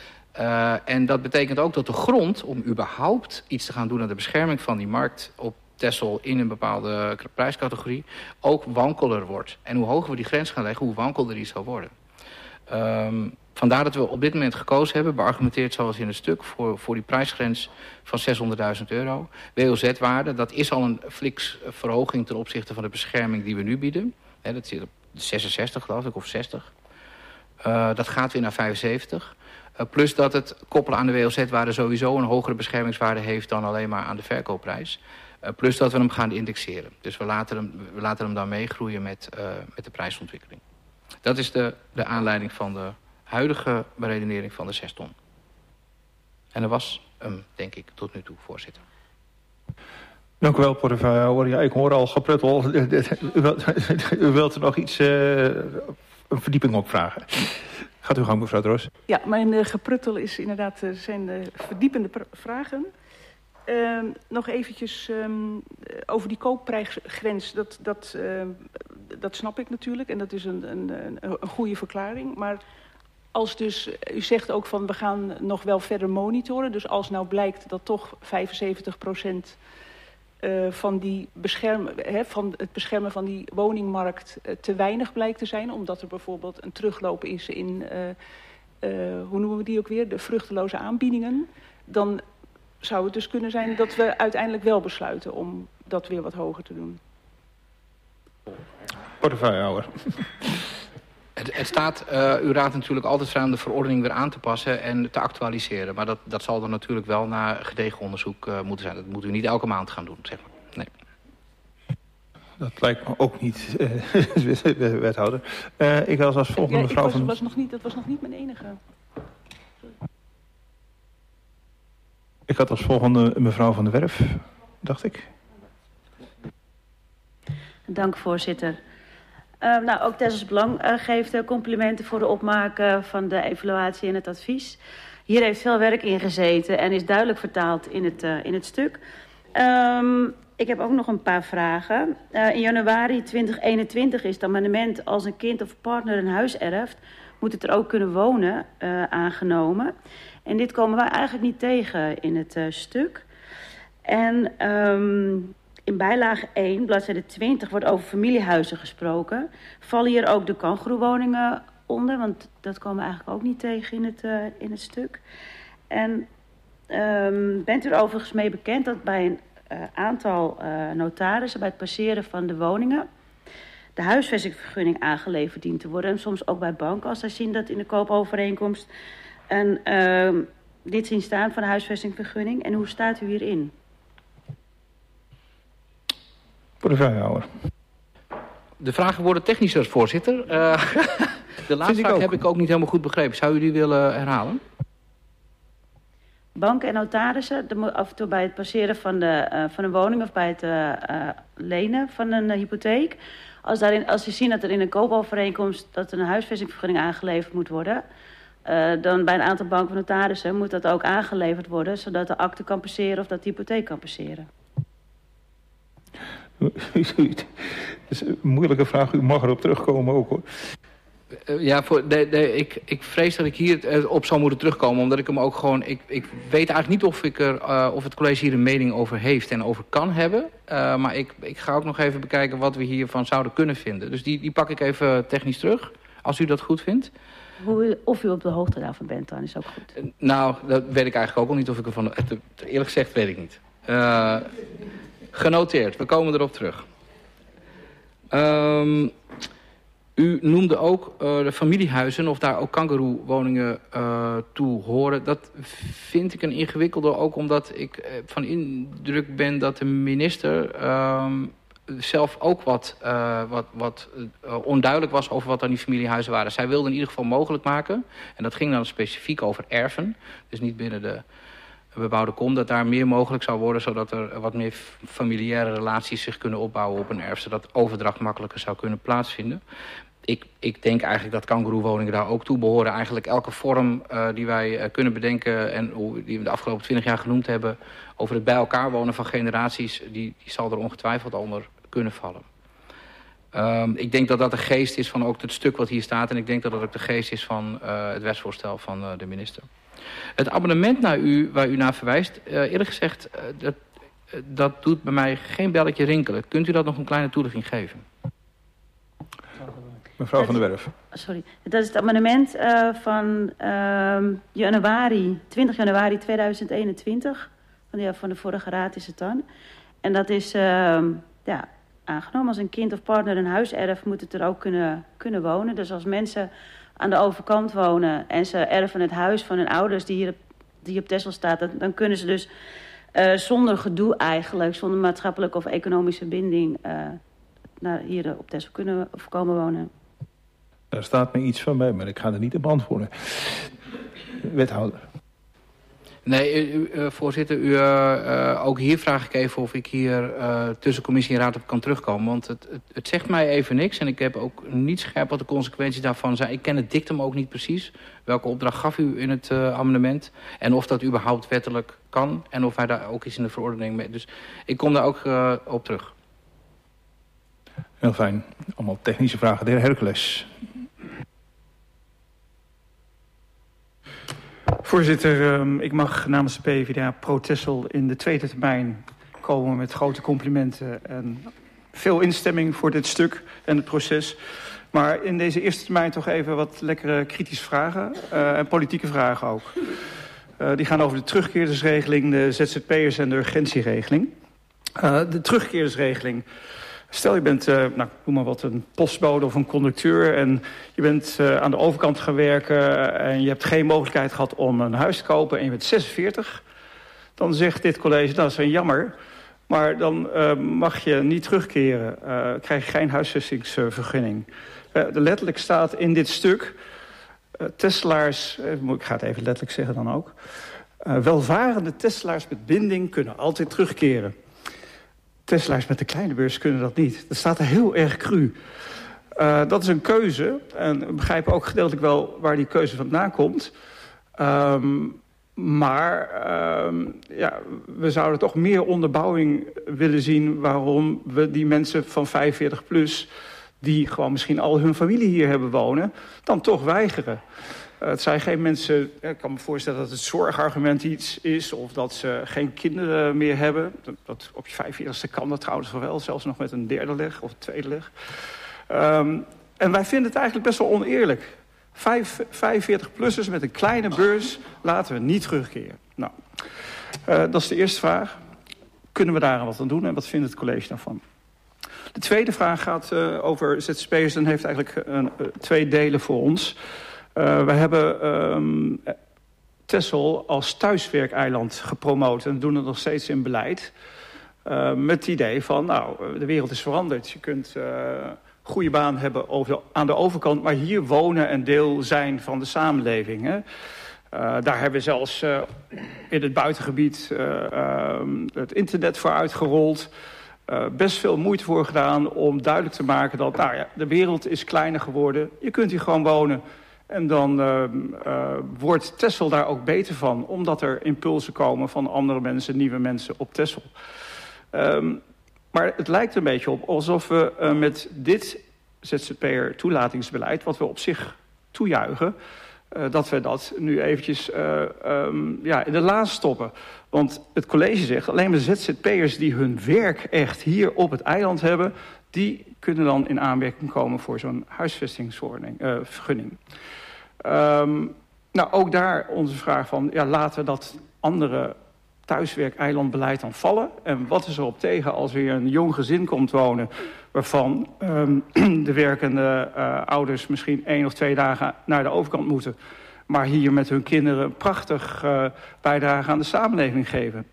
En dat betekent ook dat de grond, om überhaupt iets te gaan doen aan de bescherming van die markt op Texel in een bepaalde prijscategorie, ook wankeler wordt. En hoe hoger we die grens gaan leggen, hoe wankelder die zal worden. Vandaar dat we op dit moment gekozen hebben, beargumenteerd zoals in het stuk, voor die prijsgrens van €600.000. WOZ-waarde, dat is al een flinke verhoging ten opzichte van de bescherming die we nu bieden. Dat zit op 66 geloof ik, of 60. Dat gaat weer naar 75. Plus dat het koppelen aan de WOZ-waarde sowieso een hogere beschermingswaarde heeft dan alleen maar aan de verkoopprijs. Plus dat we hem gaan indexeren. Dus we laten hem dan meegroeien met de prijsontwikkeling. Dat is de aanleiding van de huidige beredenering van de 6 ton. En dat was hem, denk ik, tot nu toe, voorzitter. Dank u wel, portefeuillehouder. Ja, ik hoor al gepruttel. U wilt er nog iets, een verdieping op vragen. Gaat uw gang, mevrouw Droos. Ja, mijn gepruttel is inderdaad, zijn verdiepende vragen. Nog eventjes over die koopprijsgrens. Dat snap ik natuurlijk en dat is een goede verklaring. Maar als dus, u zegt ook van we gaan nog wel verder monitoren. Dus als nou blijkt dat toch 75% van het beschermen van die woningmarkt te weinig blijkt te zijn. Omdat er bijvoorbeeld een terugloop is in, hoe noemen we die ook weer, de vruchteloze aanbiedingen. Dan zou het dus kunnen zijn dat we uiteindelijk wel besluiten om dat weer wat hoger te doen. Portefeuillehouder. Het staat, u raadt natuurlijk altijd vrij om de verordening weer aan te passen en te actualiseren. Maar dat zal dan natuurlijk wel na gedegen onderzoek moeten zijn. Dat moet u niet elke maand gaan doen, zeg maar. Nee. Dat lijkt me ook niet, wethouder. Ik was als volgende mevrouw van... Dat was nog niet mijn enige. Ik had als volgende mevrouw van der Werf, dacht ik. Dank, voorzitter. Ook Texels Belang geeft complimenten voor de opmaak van de evaluatie en het advies. Hier heeft veel werk in gezeten en is duidelijk vertaald in het stuk. Ik heb ook nog een paar vragen. In januari 2021 is het amendement als een kind of partner een huis erft, moet het er ook kunnen wonen aangenomen. En dit komen wij eigenlijk niet tegen in het stuk. En in bijlage 1, bladzijde 20, wordt over familiehuizen gesproken. Vallen hier ook de kangoeroewoningen onder? Want dat komen we eigenlijk ook niet tegen in het stuk. En bent u er overigens mee bekend dat bij een aantal notarissen bij het passeren van de woningen de huisvestingsvergunning aangeleverd dient te worden. En soms ook bij banken als zij zien dat in de koopovereenkomst dit zien staan van de huisvestingsvergunning. En hoe staat u hierin? Portefeuillehouder. De vragen worden technischer, voorzitter. De laatste vraag heb ik ook niet helemaal goed begrepen. Zou u die willen herhalen? Banken en notarissen, af en toe bij het passeren van een woning of bij het lenen van een hypotheek. Als ze zien dat er in een koopovereenkomst dat een huisvestingsvergunning aangeleverd moet worden, dan bij een aantal banken en notarissen moet dat ook aangeleverd worden, zodat de akte kan passeren of dat de hypotheek kan passeren. Het is een moeilijke vraag, u mag erop terugkomen ook, hoor. Ik vrees dat ik hier op zou moeten terugkomen, omdat ik hem ook gewoon... Ik weet eigenlijk niet of het college hier een mening over heeft en over kan hebben. Maar ik ga ook nog even bekijken wat we hiervan zouden kunnen vinden. Dus die pak ik even technisch terug, als u dat goed vindt. Of u op de hoogte daarvan bent, dan is ook goed. Nou, dat weet ik eigenlijk ook al niet of ik ervan... Eerlijk gezegd weet ik niet. Genoteerd, we komen erop terug. U noemde ook de familiehuizen, of daar ook kangoeroewoningen toe horen. Dat vind ik een ingewikkelde, ook omdat ik van indruk ben dat de minister zelf ook wat onduidelijk was over wat dan die familiehuizen waren. Zij wilde in ieder geval mogelijk maken, en dat ging dan specifiek over erven, dus niet binnen de bebouwde kom, dat daar meer mogelijk zou worden, zodat er wat meer familiaire relaties zich kunnen opbouwen op een erf, zodat overdracht makkelijker zou kunnen plaatsvinden. Ik denk eigenlijk dat kangoeroewoningen daar ook toe behoren. Eigenlijk elke vorm die wij kunnen bedenken en die we de afgelopen 20 jaar genoemd hebben over het bij elkaar wonen van generaties, die zal er ongetwijfeld onder kunnen vallen. Ik denk dat dat de geest is van ook het stuk wat hier staat, en ik denk dat dat ook de geest is van het wetsvoorstel van de minister. Het abonnement naar waar u naar verwijst, eerlijk gezegd, dat doet bij mij geen belletje rinkelen. Kunt u dat nog een kleine toelichting geven? Mevrouw van der Werf. Sorry, dat is het amendement van 20 januari 2021. Van de vorige raad is het dan. En dat is aangenomen als een kind of partner een huiserf moet het er ook kunnen wonen. Dus als mensen aan de overkant wonen en ze erven het huis van hun ouders die op Texel staat, dan kunnen ze dus zonder gedoe eigenlijk, zonder maatschappelijke of economische binding hier op Texel kunnen of komen wonen. Daar staat me iets van bij, maar ik ga er niet op antwoorden. Wethouder. Nee, voorzitter, ook hier vraag ik even of ik hier tussen commissie en raad op kan terugkomen. Want het zegt mij even niks en ik heb ook niet scherp wat de consequenties daarvan zijn. Ik ken het dictum ook niet precies. Welke opdracht gaf u in het amendement? En of dat überhaupt wettelijk kan en of wij daar ook iets in de verordening mee. Dus ik kom daar ook op terug. Heel fijn. Allemaal technische vragen. De heer Hercules. Voorzitter, ik mag namens de PvdA Pro Texel in de tweede termijn komen met grote complimenten en veel instemming voor dit stuk en het proces. Maar in deze eerste termijn toch even wat lekkere kritische vragen en politieke vragen ook. Die gaan over de terugkeerdersregeling, de ZZP'ers en de urgentieregeling. De terugkeerdersregeling. Stel je bent, noem maar wat, een postbode of een conducteur en je bent aan de overkant gaan werken en je hebt geen mogelijkheid gehad om een huis te kopen en je bent 46. Dan zegt dit college, dat is wel jammer, maar dan mag je niet terugkeren, krijg je geen huisvestingsvergunning. Letterlijk staat in dit stuk, Tesselaars, ik ga het even letterlijk zeggen dan ook, welvarende Tesselaars met binding kunnen altijd terugkeren. Tesselaars met de kleine beurs kunnen dat niet. Dat staat er heel erg cru. Dat is een keuze. En we begrijpen ook gedeeltelijk wel waar die keuze vandaan komt. Maar we zouden toch meer onderbouwing willen zien waarom we die mensen van 45 plus, die gewoon misschien al hun familie hier hebben wonen, dan toch weigeren. Het zijn geen mensen, ik kan me voorstellen dat het zorgargument iets is, of dat ze geen kinderen meer hebben. Dat op je 45ste kan dat trouwens wel, zelfs nog met een derde leg of een tweede leg. En wij vinden het eigenlijk best wel oneerlijk. 45-plussers met een kleine beurs laten we niet terugkeren. Nou, dat is de eerste vraag. kunnen we daar wat aan doen en wat vindt het college daarvan? De tweede vraag gaat over ZZP'ers en heeft eigenlijk twee delen voor ons. We hebben Texel als thuiswerkeiland gepromoot en doen het nog steeds in beleid. Met het idee van, nou, de wereld is veranderd. Je kunt goede baan hebben aan de overkant, maar hier wonen en deel zijn van de samenleving. Hè? Daar hebben we zelfs in het buitengebied het internet voor uitgerold. Best veel moeite voor gedaan om duidelijk te maken dat de wereld is kleiner geworden. Je kunt hier gewoon wonen. En dan wordt Texel daar ook beter van. Omdat er impulsen komen van andere mensen, nieuwe mensen op Texel. Maar het lijkt een beetje op alsof we met dit ZZP'er toelatingsbeleid, wat we op zich toejuichen, dat we dat nu eventjes in de la stoppen. Want het college zegt, alleen maar ZZP'ers die hun werk echt hier op het eiland hebben, die kunnen dan in aanmerking komen voor zo'n huisvestingsvergunning. Ook daar onze vraag van, laten we dat andere thuiswerk-eilandbeleid dan vallen. En wat is erop tegen als weer een jong gezin komt wonen, waarvan de werkende ouders misschien 1 of 2 dagen naar de overkant moeten, maar hier met hun kinderen prachtig bijdrage aan de samenleving geven.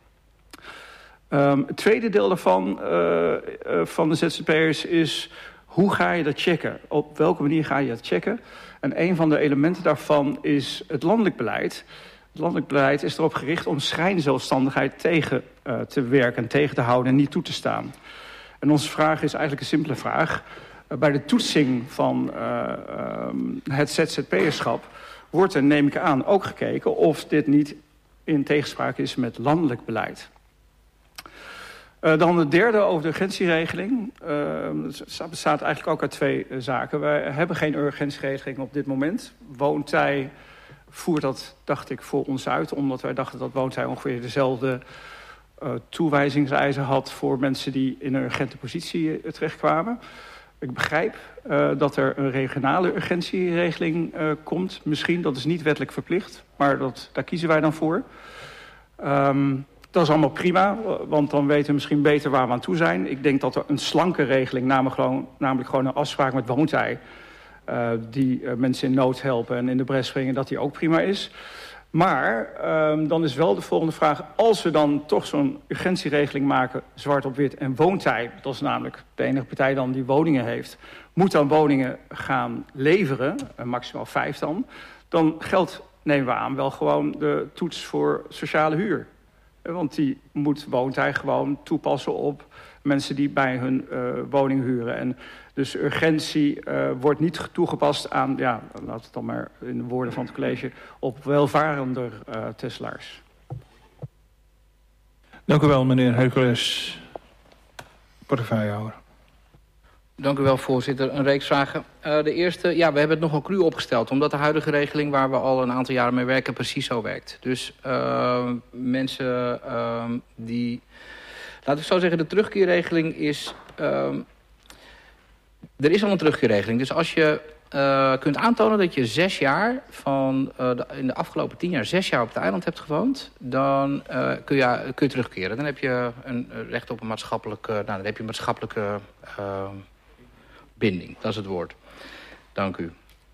Het tweede deel daarvan, van de ZZP'ers, is hoe ga je dat checken? Op welke manier ga je dat checken? En een van de elementen daarvan is het landelijk beleid. Het landelijk beleid is erop gericht om schijnzelfstandigheid tegen te werken, tegen te houden en niet toe te staan. En onze vraag is eigenlijk een simpele vraag. Bij de toetsing van het ZZP'erschap wordt er, neem ik aan, ook gekeken of dit niet in tegenspraak is met landelijk beleid. Dan het derde over de urgentieregeling. Het bestaat eigenlijk ook uit 2 zaken. Wij hebben geen urgentieregeling op dit moment. Woontij voert dat, dacht ik, voor ons uit, omdat wij dachten dat Woontij ongeveer dezelfde toewijzingseisen had voor mensen die in een urgente positie terechtkwamen. Ik begrijp dat er een regionale urgentieregeling komt. Misschien, dat is niet wettelijk verplicht, maar daar kiezen wij dan voor. Dat is allemaal prima, want dan weten we misschien beter waar we aan toe zijn. Ik denk dat er een slanke regeling, namelijk gewoon een afspraak met Woontij, die mensen in nood helpen en in de bres springen, dat die ook prima is. Maar dan is wel de volgende vraag, als we dan toch zo'n urgentieregeling maken, zwart op wit, en Woontij, dat is namelijk de enige partij dan die woningen heeft, moet dan woningen gaan leveren, maximaal 5 dan geldt, nemen we aan, wel gewoon de toets voor sociale huur. Want die moet Woontij gewoon toepassen op mensen die bij hun woning huren. En dus urgentie wordt niet toegepast aan, laten we het dan maar in de woorden van het college, op welvarender Texelaars. Dank u wel, meneer Hercules, portefeuillehouder. Dank u wel, voorzitter. Een reeks vragen. De eerste, we hebben het nogal cru opgesteld, omdat de huidige regeling waar we al een aantal jaren mee werken precies zo werkt. Dus mensen die, laat ik zo zeggen, de terugkeerregeling is, er is al een terugkeerregeling. Dus als je kunt aantonen dat je 6 jaar in de afgelopen 10 jaar 6 jaar op het eiland hebt gewoond, dan kun je terugkeren. Dan heb je een recht op een maatschappelijke binding, dat is het woord. Dank u.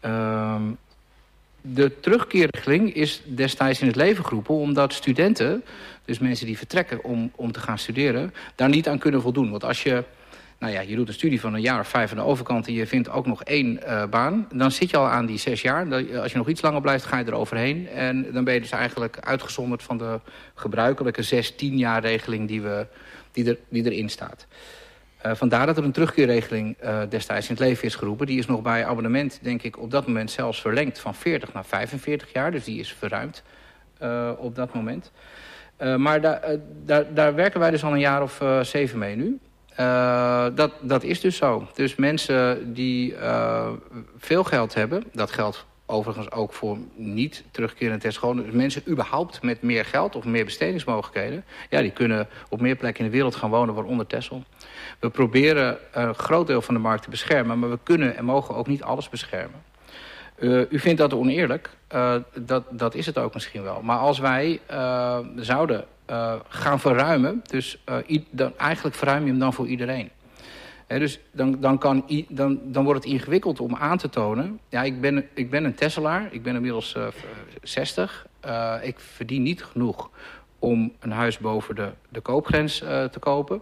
De terugkeerregeling is destijds in het leven geroepen omdat studenten, dus mensen die vertrekken om te gaan studeren, daar niet aan kunnen voldoen. Want als je, je doet een studie van een jaar of 5 aan de overkant en je vindt ook nog 1 baan, dan zit je al aan die 6 jaar. Als je nog iets langer blijft, ga je er overheen. En dan ben je dus eigenlijk uitgezonderd van de gebruikelijke 6-10 jaar regeling die erin staat. Vandaar dat er een terugkeerregeling destijds in het leven is geroepen. Die is nog bij abonnement, denk ik, op dat moment zelfs verlengd van 40 naar 45 jaar. Dus die is verruimd op dat moment. Maar daar werken wij dus al een jaar of 7 mee nu. Dat is dus zo. Dus mensen die veel geld hebben, dat geldt overigens ook voor niet terugkerende Texel. Dus mensen überhaupt met meer geld of meer bestedingsmogelijkheden, die kunnen op meer plekken in de wereld gaan wonen, waaronder Texel. We proberen een groot deel van de markt te beschermen, maar we kunnen en mogen ook niet alles beschermen. U vindt dat oneerlijk, dat is het ook misschien wel. Maar als wij zouden gaan verruimen. Dus eigenlijk verruim je hem dan voor iedereen. Dus dan wordt het ingewikkeld om aan te tonen. Ja, ik ben een Tesselaar. Ik ben inmiddels 60. Ik verdien niet genoeg om een huis boven de koopgrens te kopen.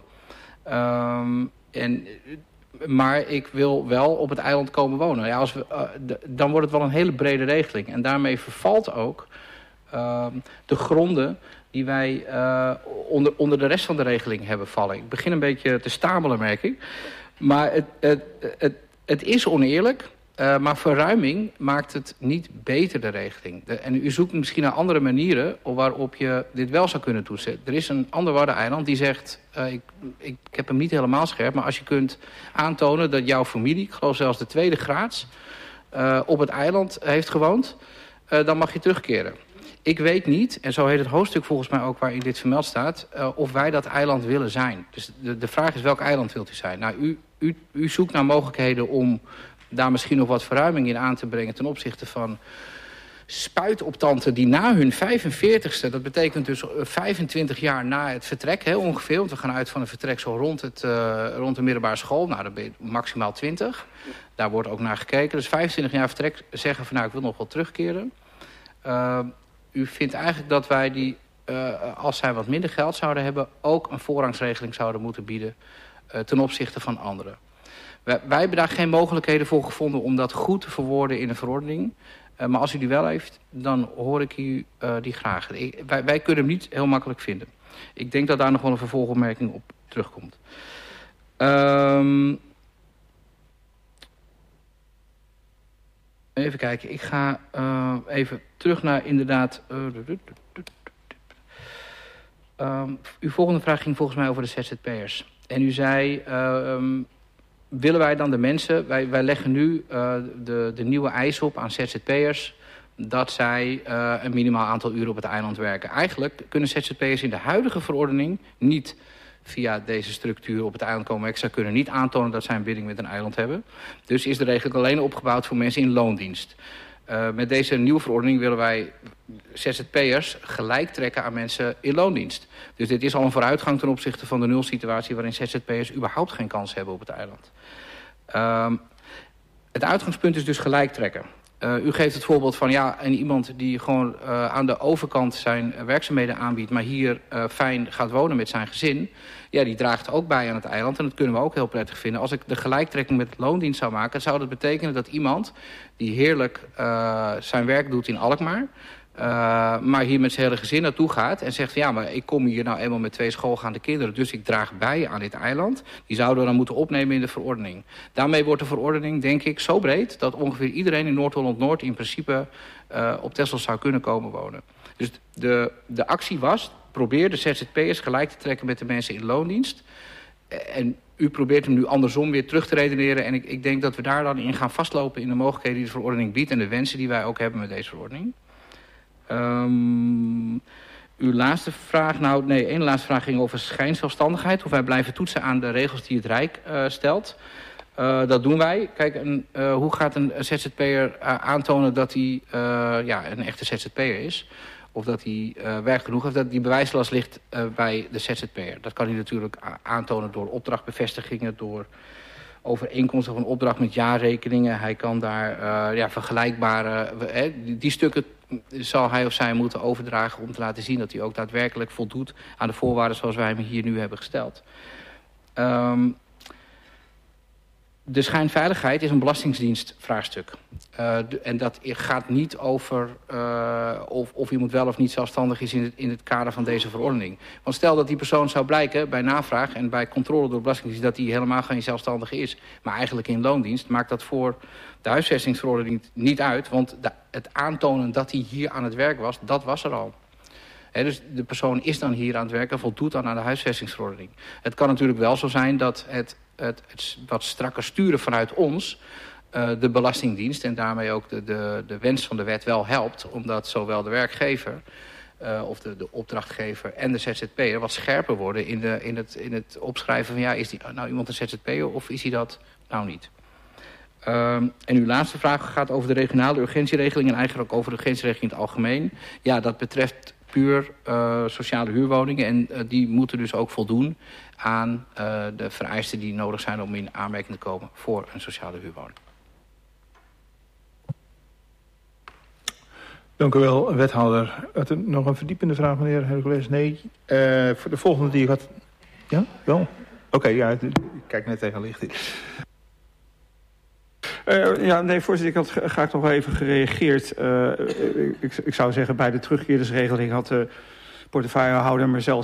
Maar ik wil wel op het eiland komen wonen. Ja, dan wordt het wel een hele brede regeling. En daarmee vervalt ook de gronden die wij onder de rest van de regeling hebben vallen. Ik begin een beetje te stamelen, merk ik. Maar het is oneerlijk. Maar verruiming maakt het niet beter, de regeling. En u zoekt misschien naar andere manieren waarop je dit wel zou kunnen toezetten. Er is een ander Waddeneiland die zegt, ik heb hem niet helemaal scherp, maar als je kunt aantonen dat jouw familie, ik geloof zelfs de tweede graads, op het eiland heeft gewoond, dan mag je terugkeren. Ik weet niet, en zo heet het hoofdstuk volgens mij ook waarin dit vermeld staat, of wij dat eiland willen zijn. Dus de vraag is, welk eiland wilt u zijn? Nou, u zoekt naar mogelijkheden om daar misschien nog wat verruiming in aan te brengen ten opzichte van spuitoptanten die na hun 45ste, dat betekent dus 25 jaar na het vertrek, heel ongeveer, want we gaan uit van een vertrek zo rond de middelbare school, nou dan ben je maximaal 20. Daar wordt ook naar gekeken. Dus 25 jaar vertrek zeggen van nou, ik wil nog wel terugkeren. U vindt eigenlijk dat wij die, als zij wat minder geld zouden hebben, ook een voorrangsregeling zouden moeten bieden ten opzichte van anderen. Wij hebben daar geen mogelijkheden voor gevonden om dat goed te verwoorden in een verordening. Maar als u die wel heeft, dan hoor ik u die graag. Wij kunnen hem niet heel makkelijk vinden. Ik denk dat daar nog wel een vervolgopmerking op terugkomt. Even kijken, ik ga even terug naar inderdaad. Uw volgende vraag ging volgens mij over de ZZP'ers. En u zei, willen wij dan de mensen, wij leggen nu de nieuwe eisen op aan ZZP'ers, dat zij een minimaal aantal uren op het eiland werken. Eigenlijk kunnen ZZP'ers in de huidige verordening niet via deze structuur op het eiland komen werken. Zij kunnen niet aantonen dat zij een binding met een eiland hebben. Dus is de regeling alleen opgebouwd voor mensen in loondienst. Met deze nieuwe verordening willen wij ZZP'ers gelijk trekken aan mensen in loondienst. Dus dit is al een vooruitgang ten opzichte van de nulsituatie waarin ZZP'ers überhaupt geen kans hebben op het eiland. Het uitgangspunt is dus gelijk trekken. U geeft het voorbeeld van en iemand die gewoon aan de overkant zijn werkzaamheden aanbiedt, maar hier fijn gaat wonen met zijn gezin, ja, die draagt ook bij aan het eiland. En dat kunnen we ook heel prettig vinden. Als ik de gelijktrekking met loondienst zou maken, zou dat betekenen dat iemand die heerlijk zijn werk doet in Alkmaar, maar hier met zijn hele gezin naartoe gaat en zegt, ja, maar ik kom hier nou eenmaal met 2 schoolgaande kinderen, dus ik draag bij aan dit eiland. Die zouden we dan moeten opnemen in de verordening. Daarmee wordt de verordening, denk ik, zo breed dat ongeveer iedereen in Noord-Holland-Noord in principe op Texel zou kunnen komen wonen. Dus de actie was, probeer de ZZP'ers gelijk te trekken met de mensen in loondienst. En u probeert hem nu andersom weer terug te redeneren. En ik denk dat we daar dan in gaan vastlopen in de mogelijkheden die de verordening biedt en de wensen die wij ook hebben met deze verordening. Uw laatste vraag, één laatste vraag ging over schijnzelfstandigheid. Of wij blijven toetsen aan de regels die het Rijk stelt. Dat doen wij. Kijk, hoe gaat een ZZP'er aantonen dat hij een echte ZZP'er is? Of dat hij werk genoeg heeft, dat die bewijslast ligt bij de ZZP'er. Dat kan hij natuurlijk aantonen door opdrachtbevestigingen, door overeenkomsten van opdracht met jaarrekeningen. Hij kan daar vergelijkbare, die stukken zal hij of zij moeten overdragen om te laten zien dat hij ook daadwerkelijk voldoet aan de voorwaarden zoals wij hem hier nu hebben gesteld. De schijnveiligheid is een belastingdienstvraagstuk. En dat gaat niet over of iemand wel of niet zelfstandig is in het kader van deze verordening. Want stel dat die persoon zou blijken bij navraag en bij controle door de Belastingdienst dat hij helemaal geen zelfstandige is, maar eigenlijk in loondienst, maakt dat voor de huisvestingsverordening niet uit. Want het aantonen dat hij hier aan het werk was, dat was er al. Dus de persoon is dan hier aan het werk en voldoet dan aan de huisvestingsverordening. Het kan natuurlijk wel zo zijn dat het wat strakker sturen vanuit ons de Belastingdienst en daarmee ook de wens van de wet wel helpt, omdat zowel de werkgever of de opdrachtgever en de ZZP'er wat scherper worden in het opschrijven van is die nou iemand een ZZP'er of is hij dat nou niet. En uw laatste vraag gaat over de regionale urgentieregeling en eigenlijk ook over de urgentieregeling in het algemeen. Ja, dat betreft puur sociale huurwoningen. En die moeten dus ook voldoen aan de vereisten die nodig zijn om in aanmerking te komen voor een sociale huurwoning. Dank u wel, wethouder. Nog een verdiepende vraag, meneer Hercules? Nee. Voor de volgende die ik had... Ja, wel? Oké, ja, ik kijk net tegen licht. Nee, voorzitter, ik had graag nog wel even gereageerd. Ik zou zeggen, bij de terugkeerdersregeling had de portefeuillehouder me zelfs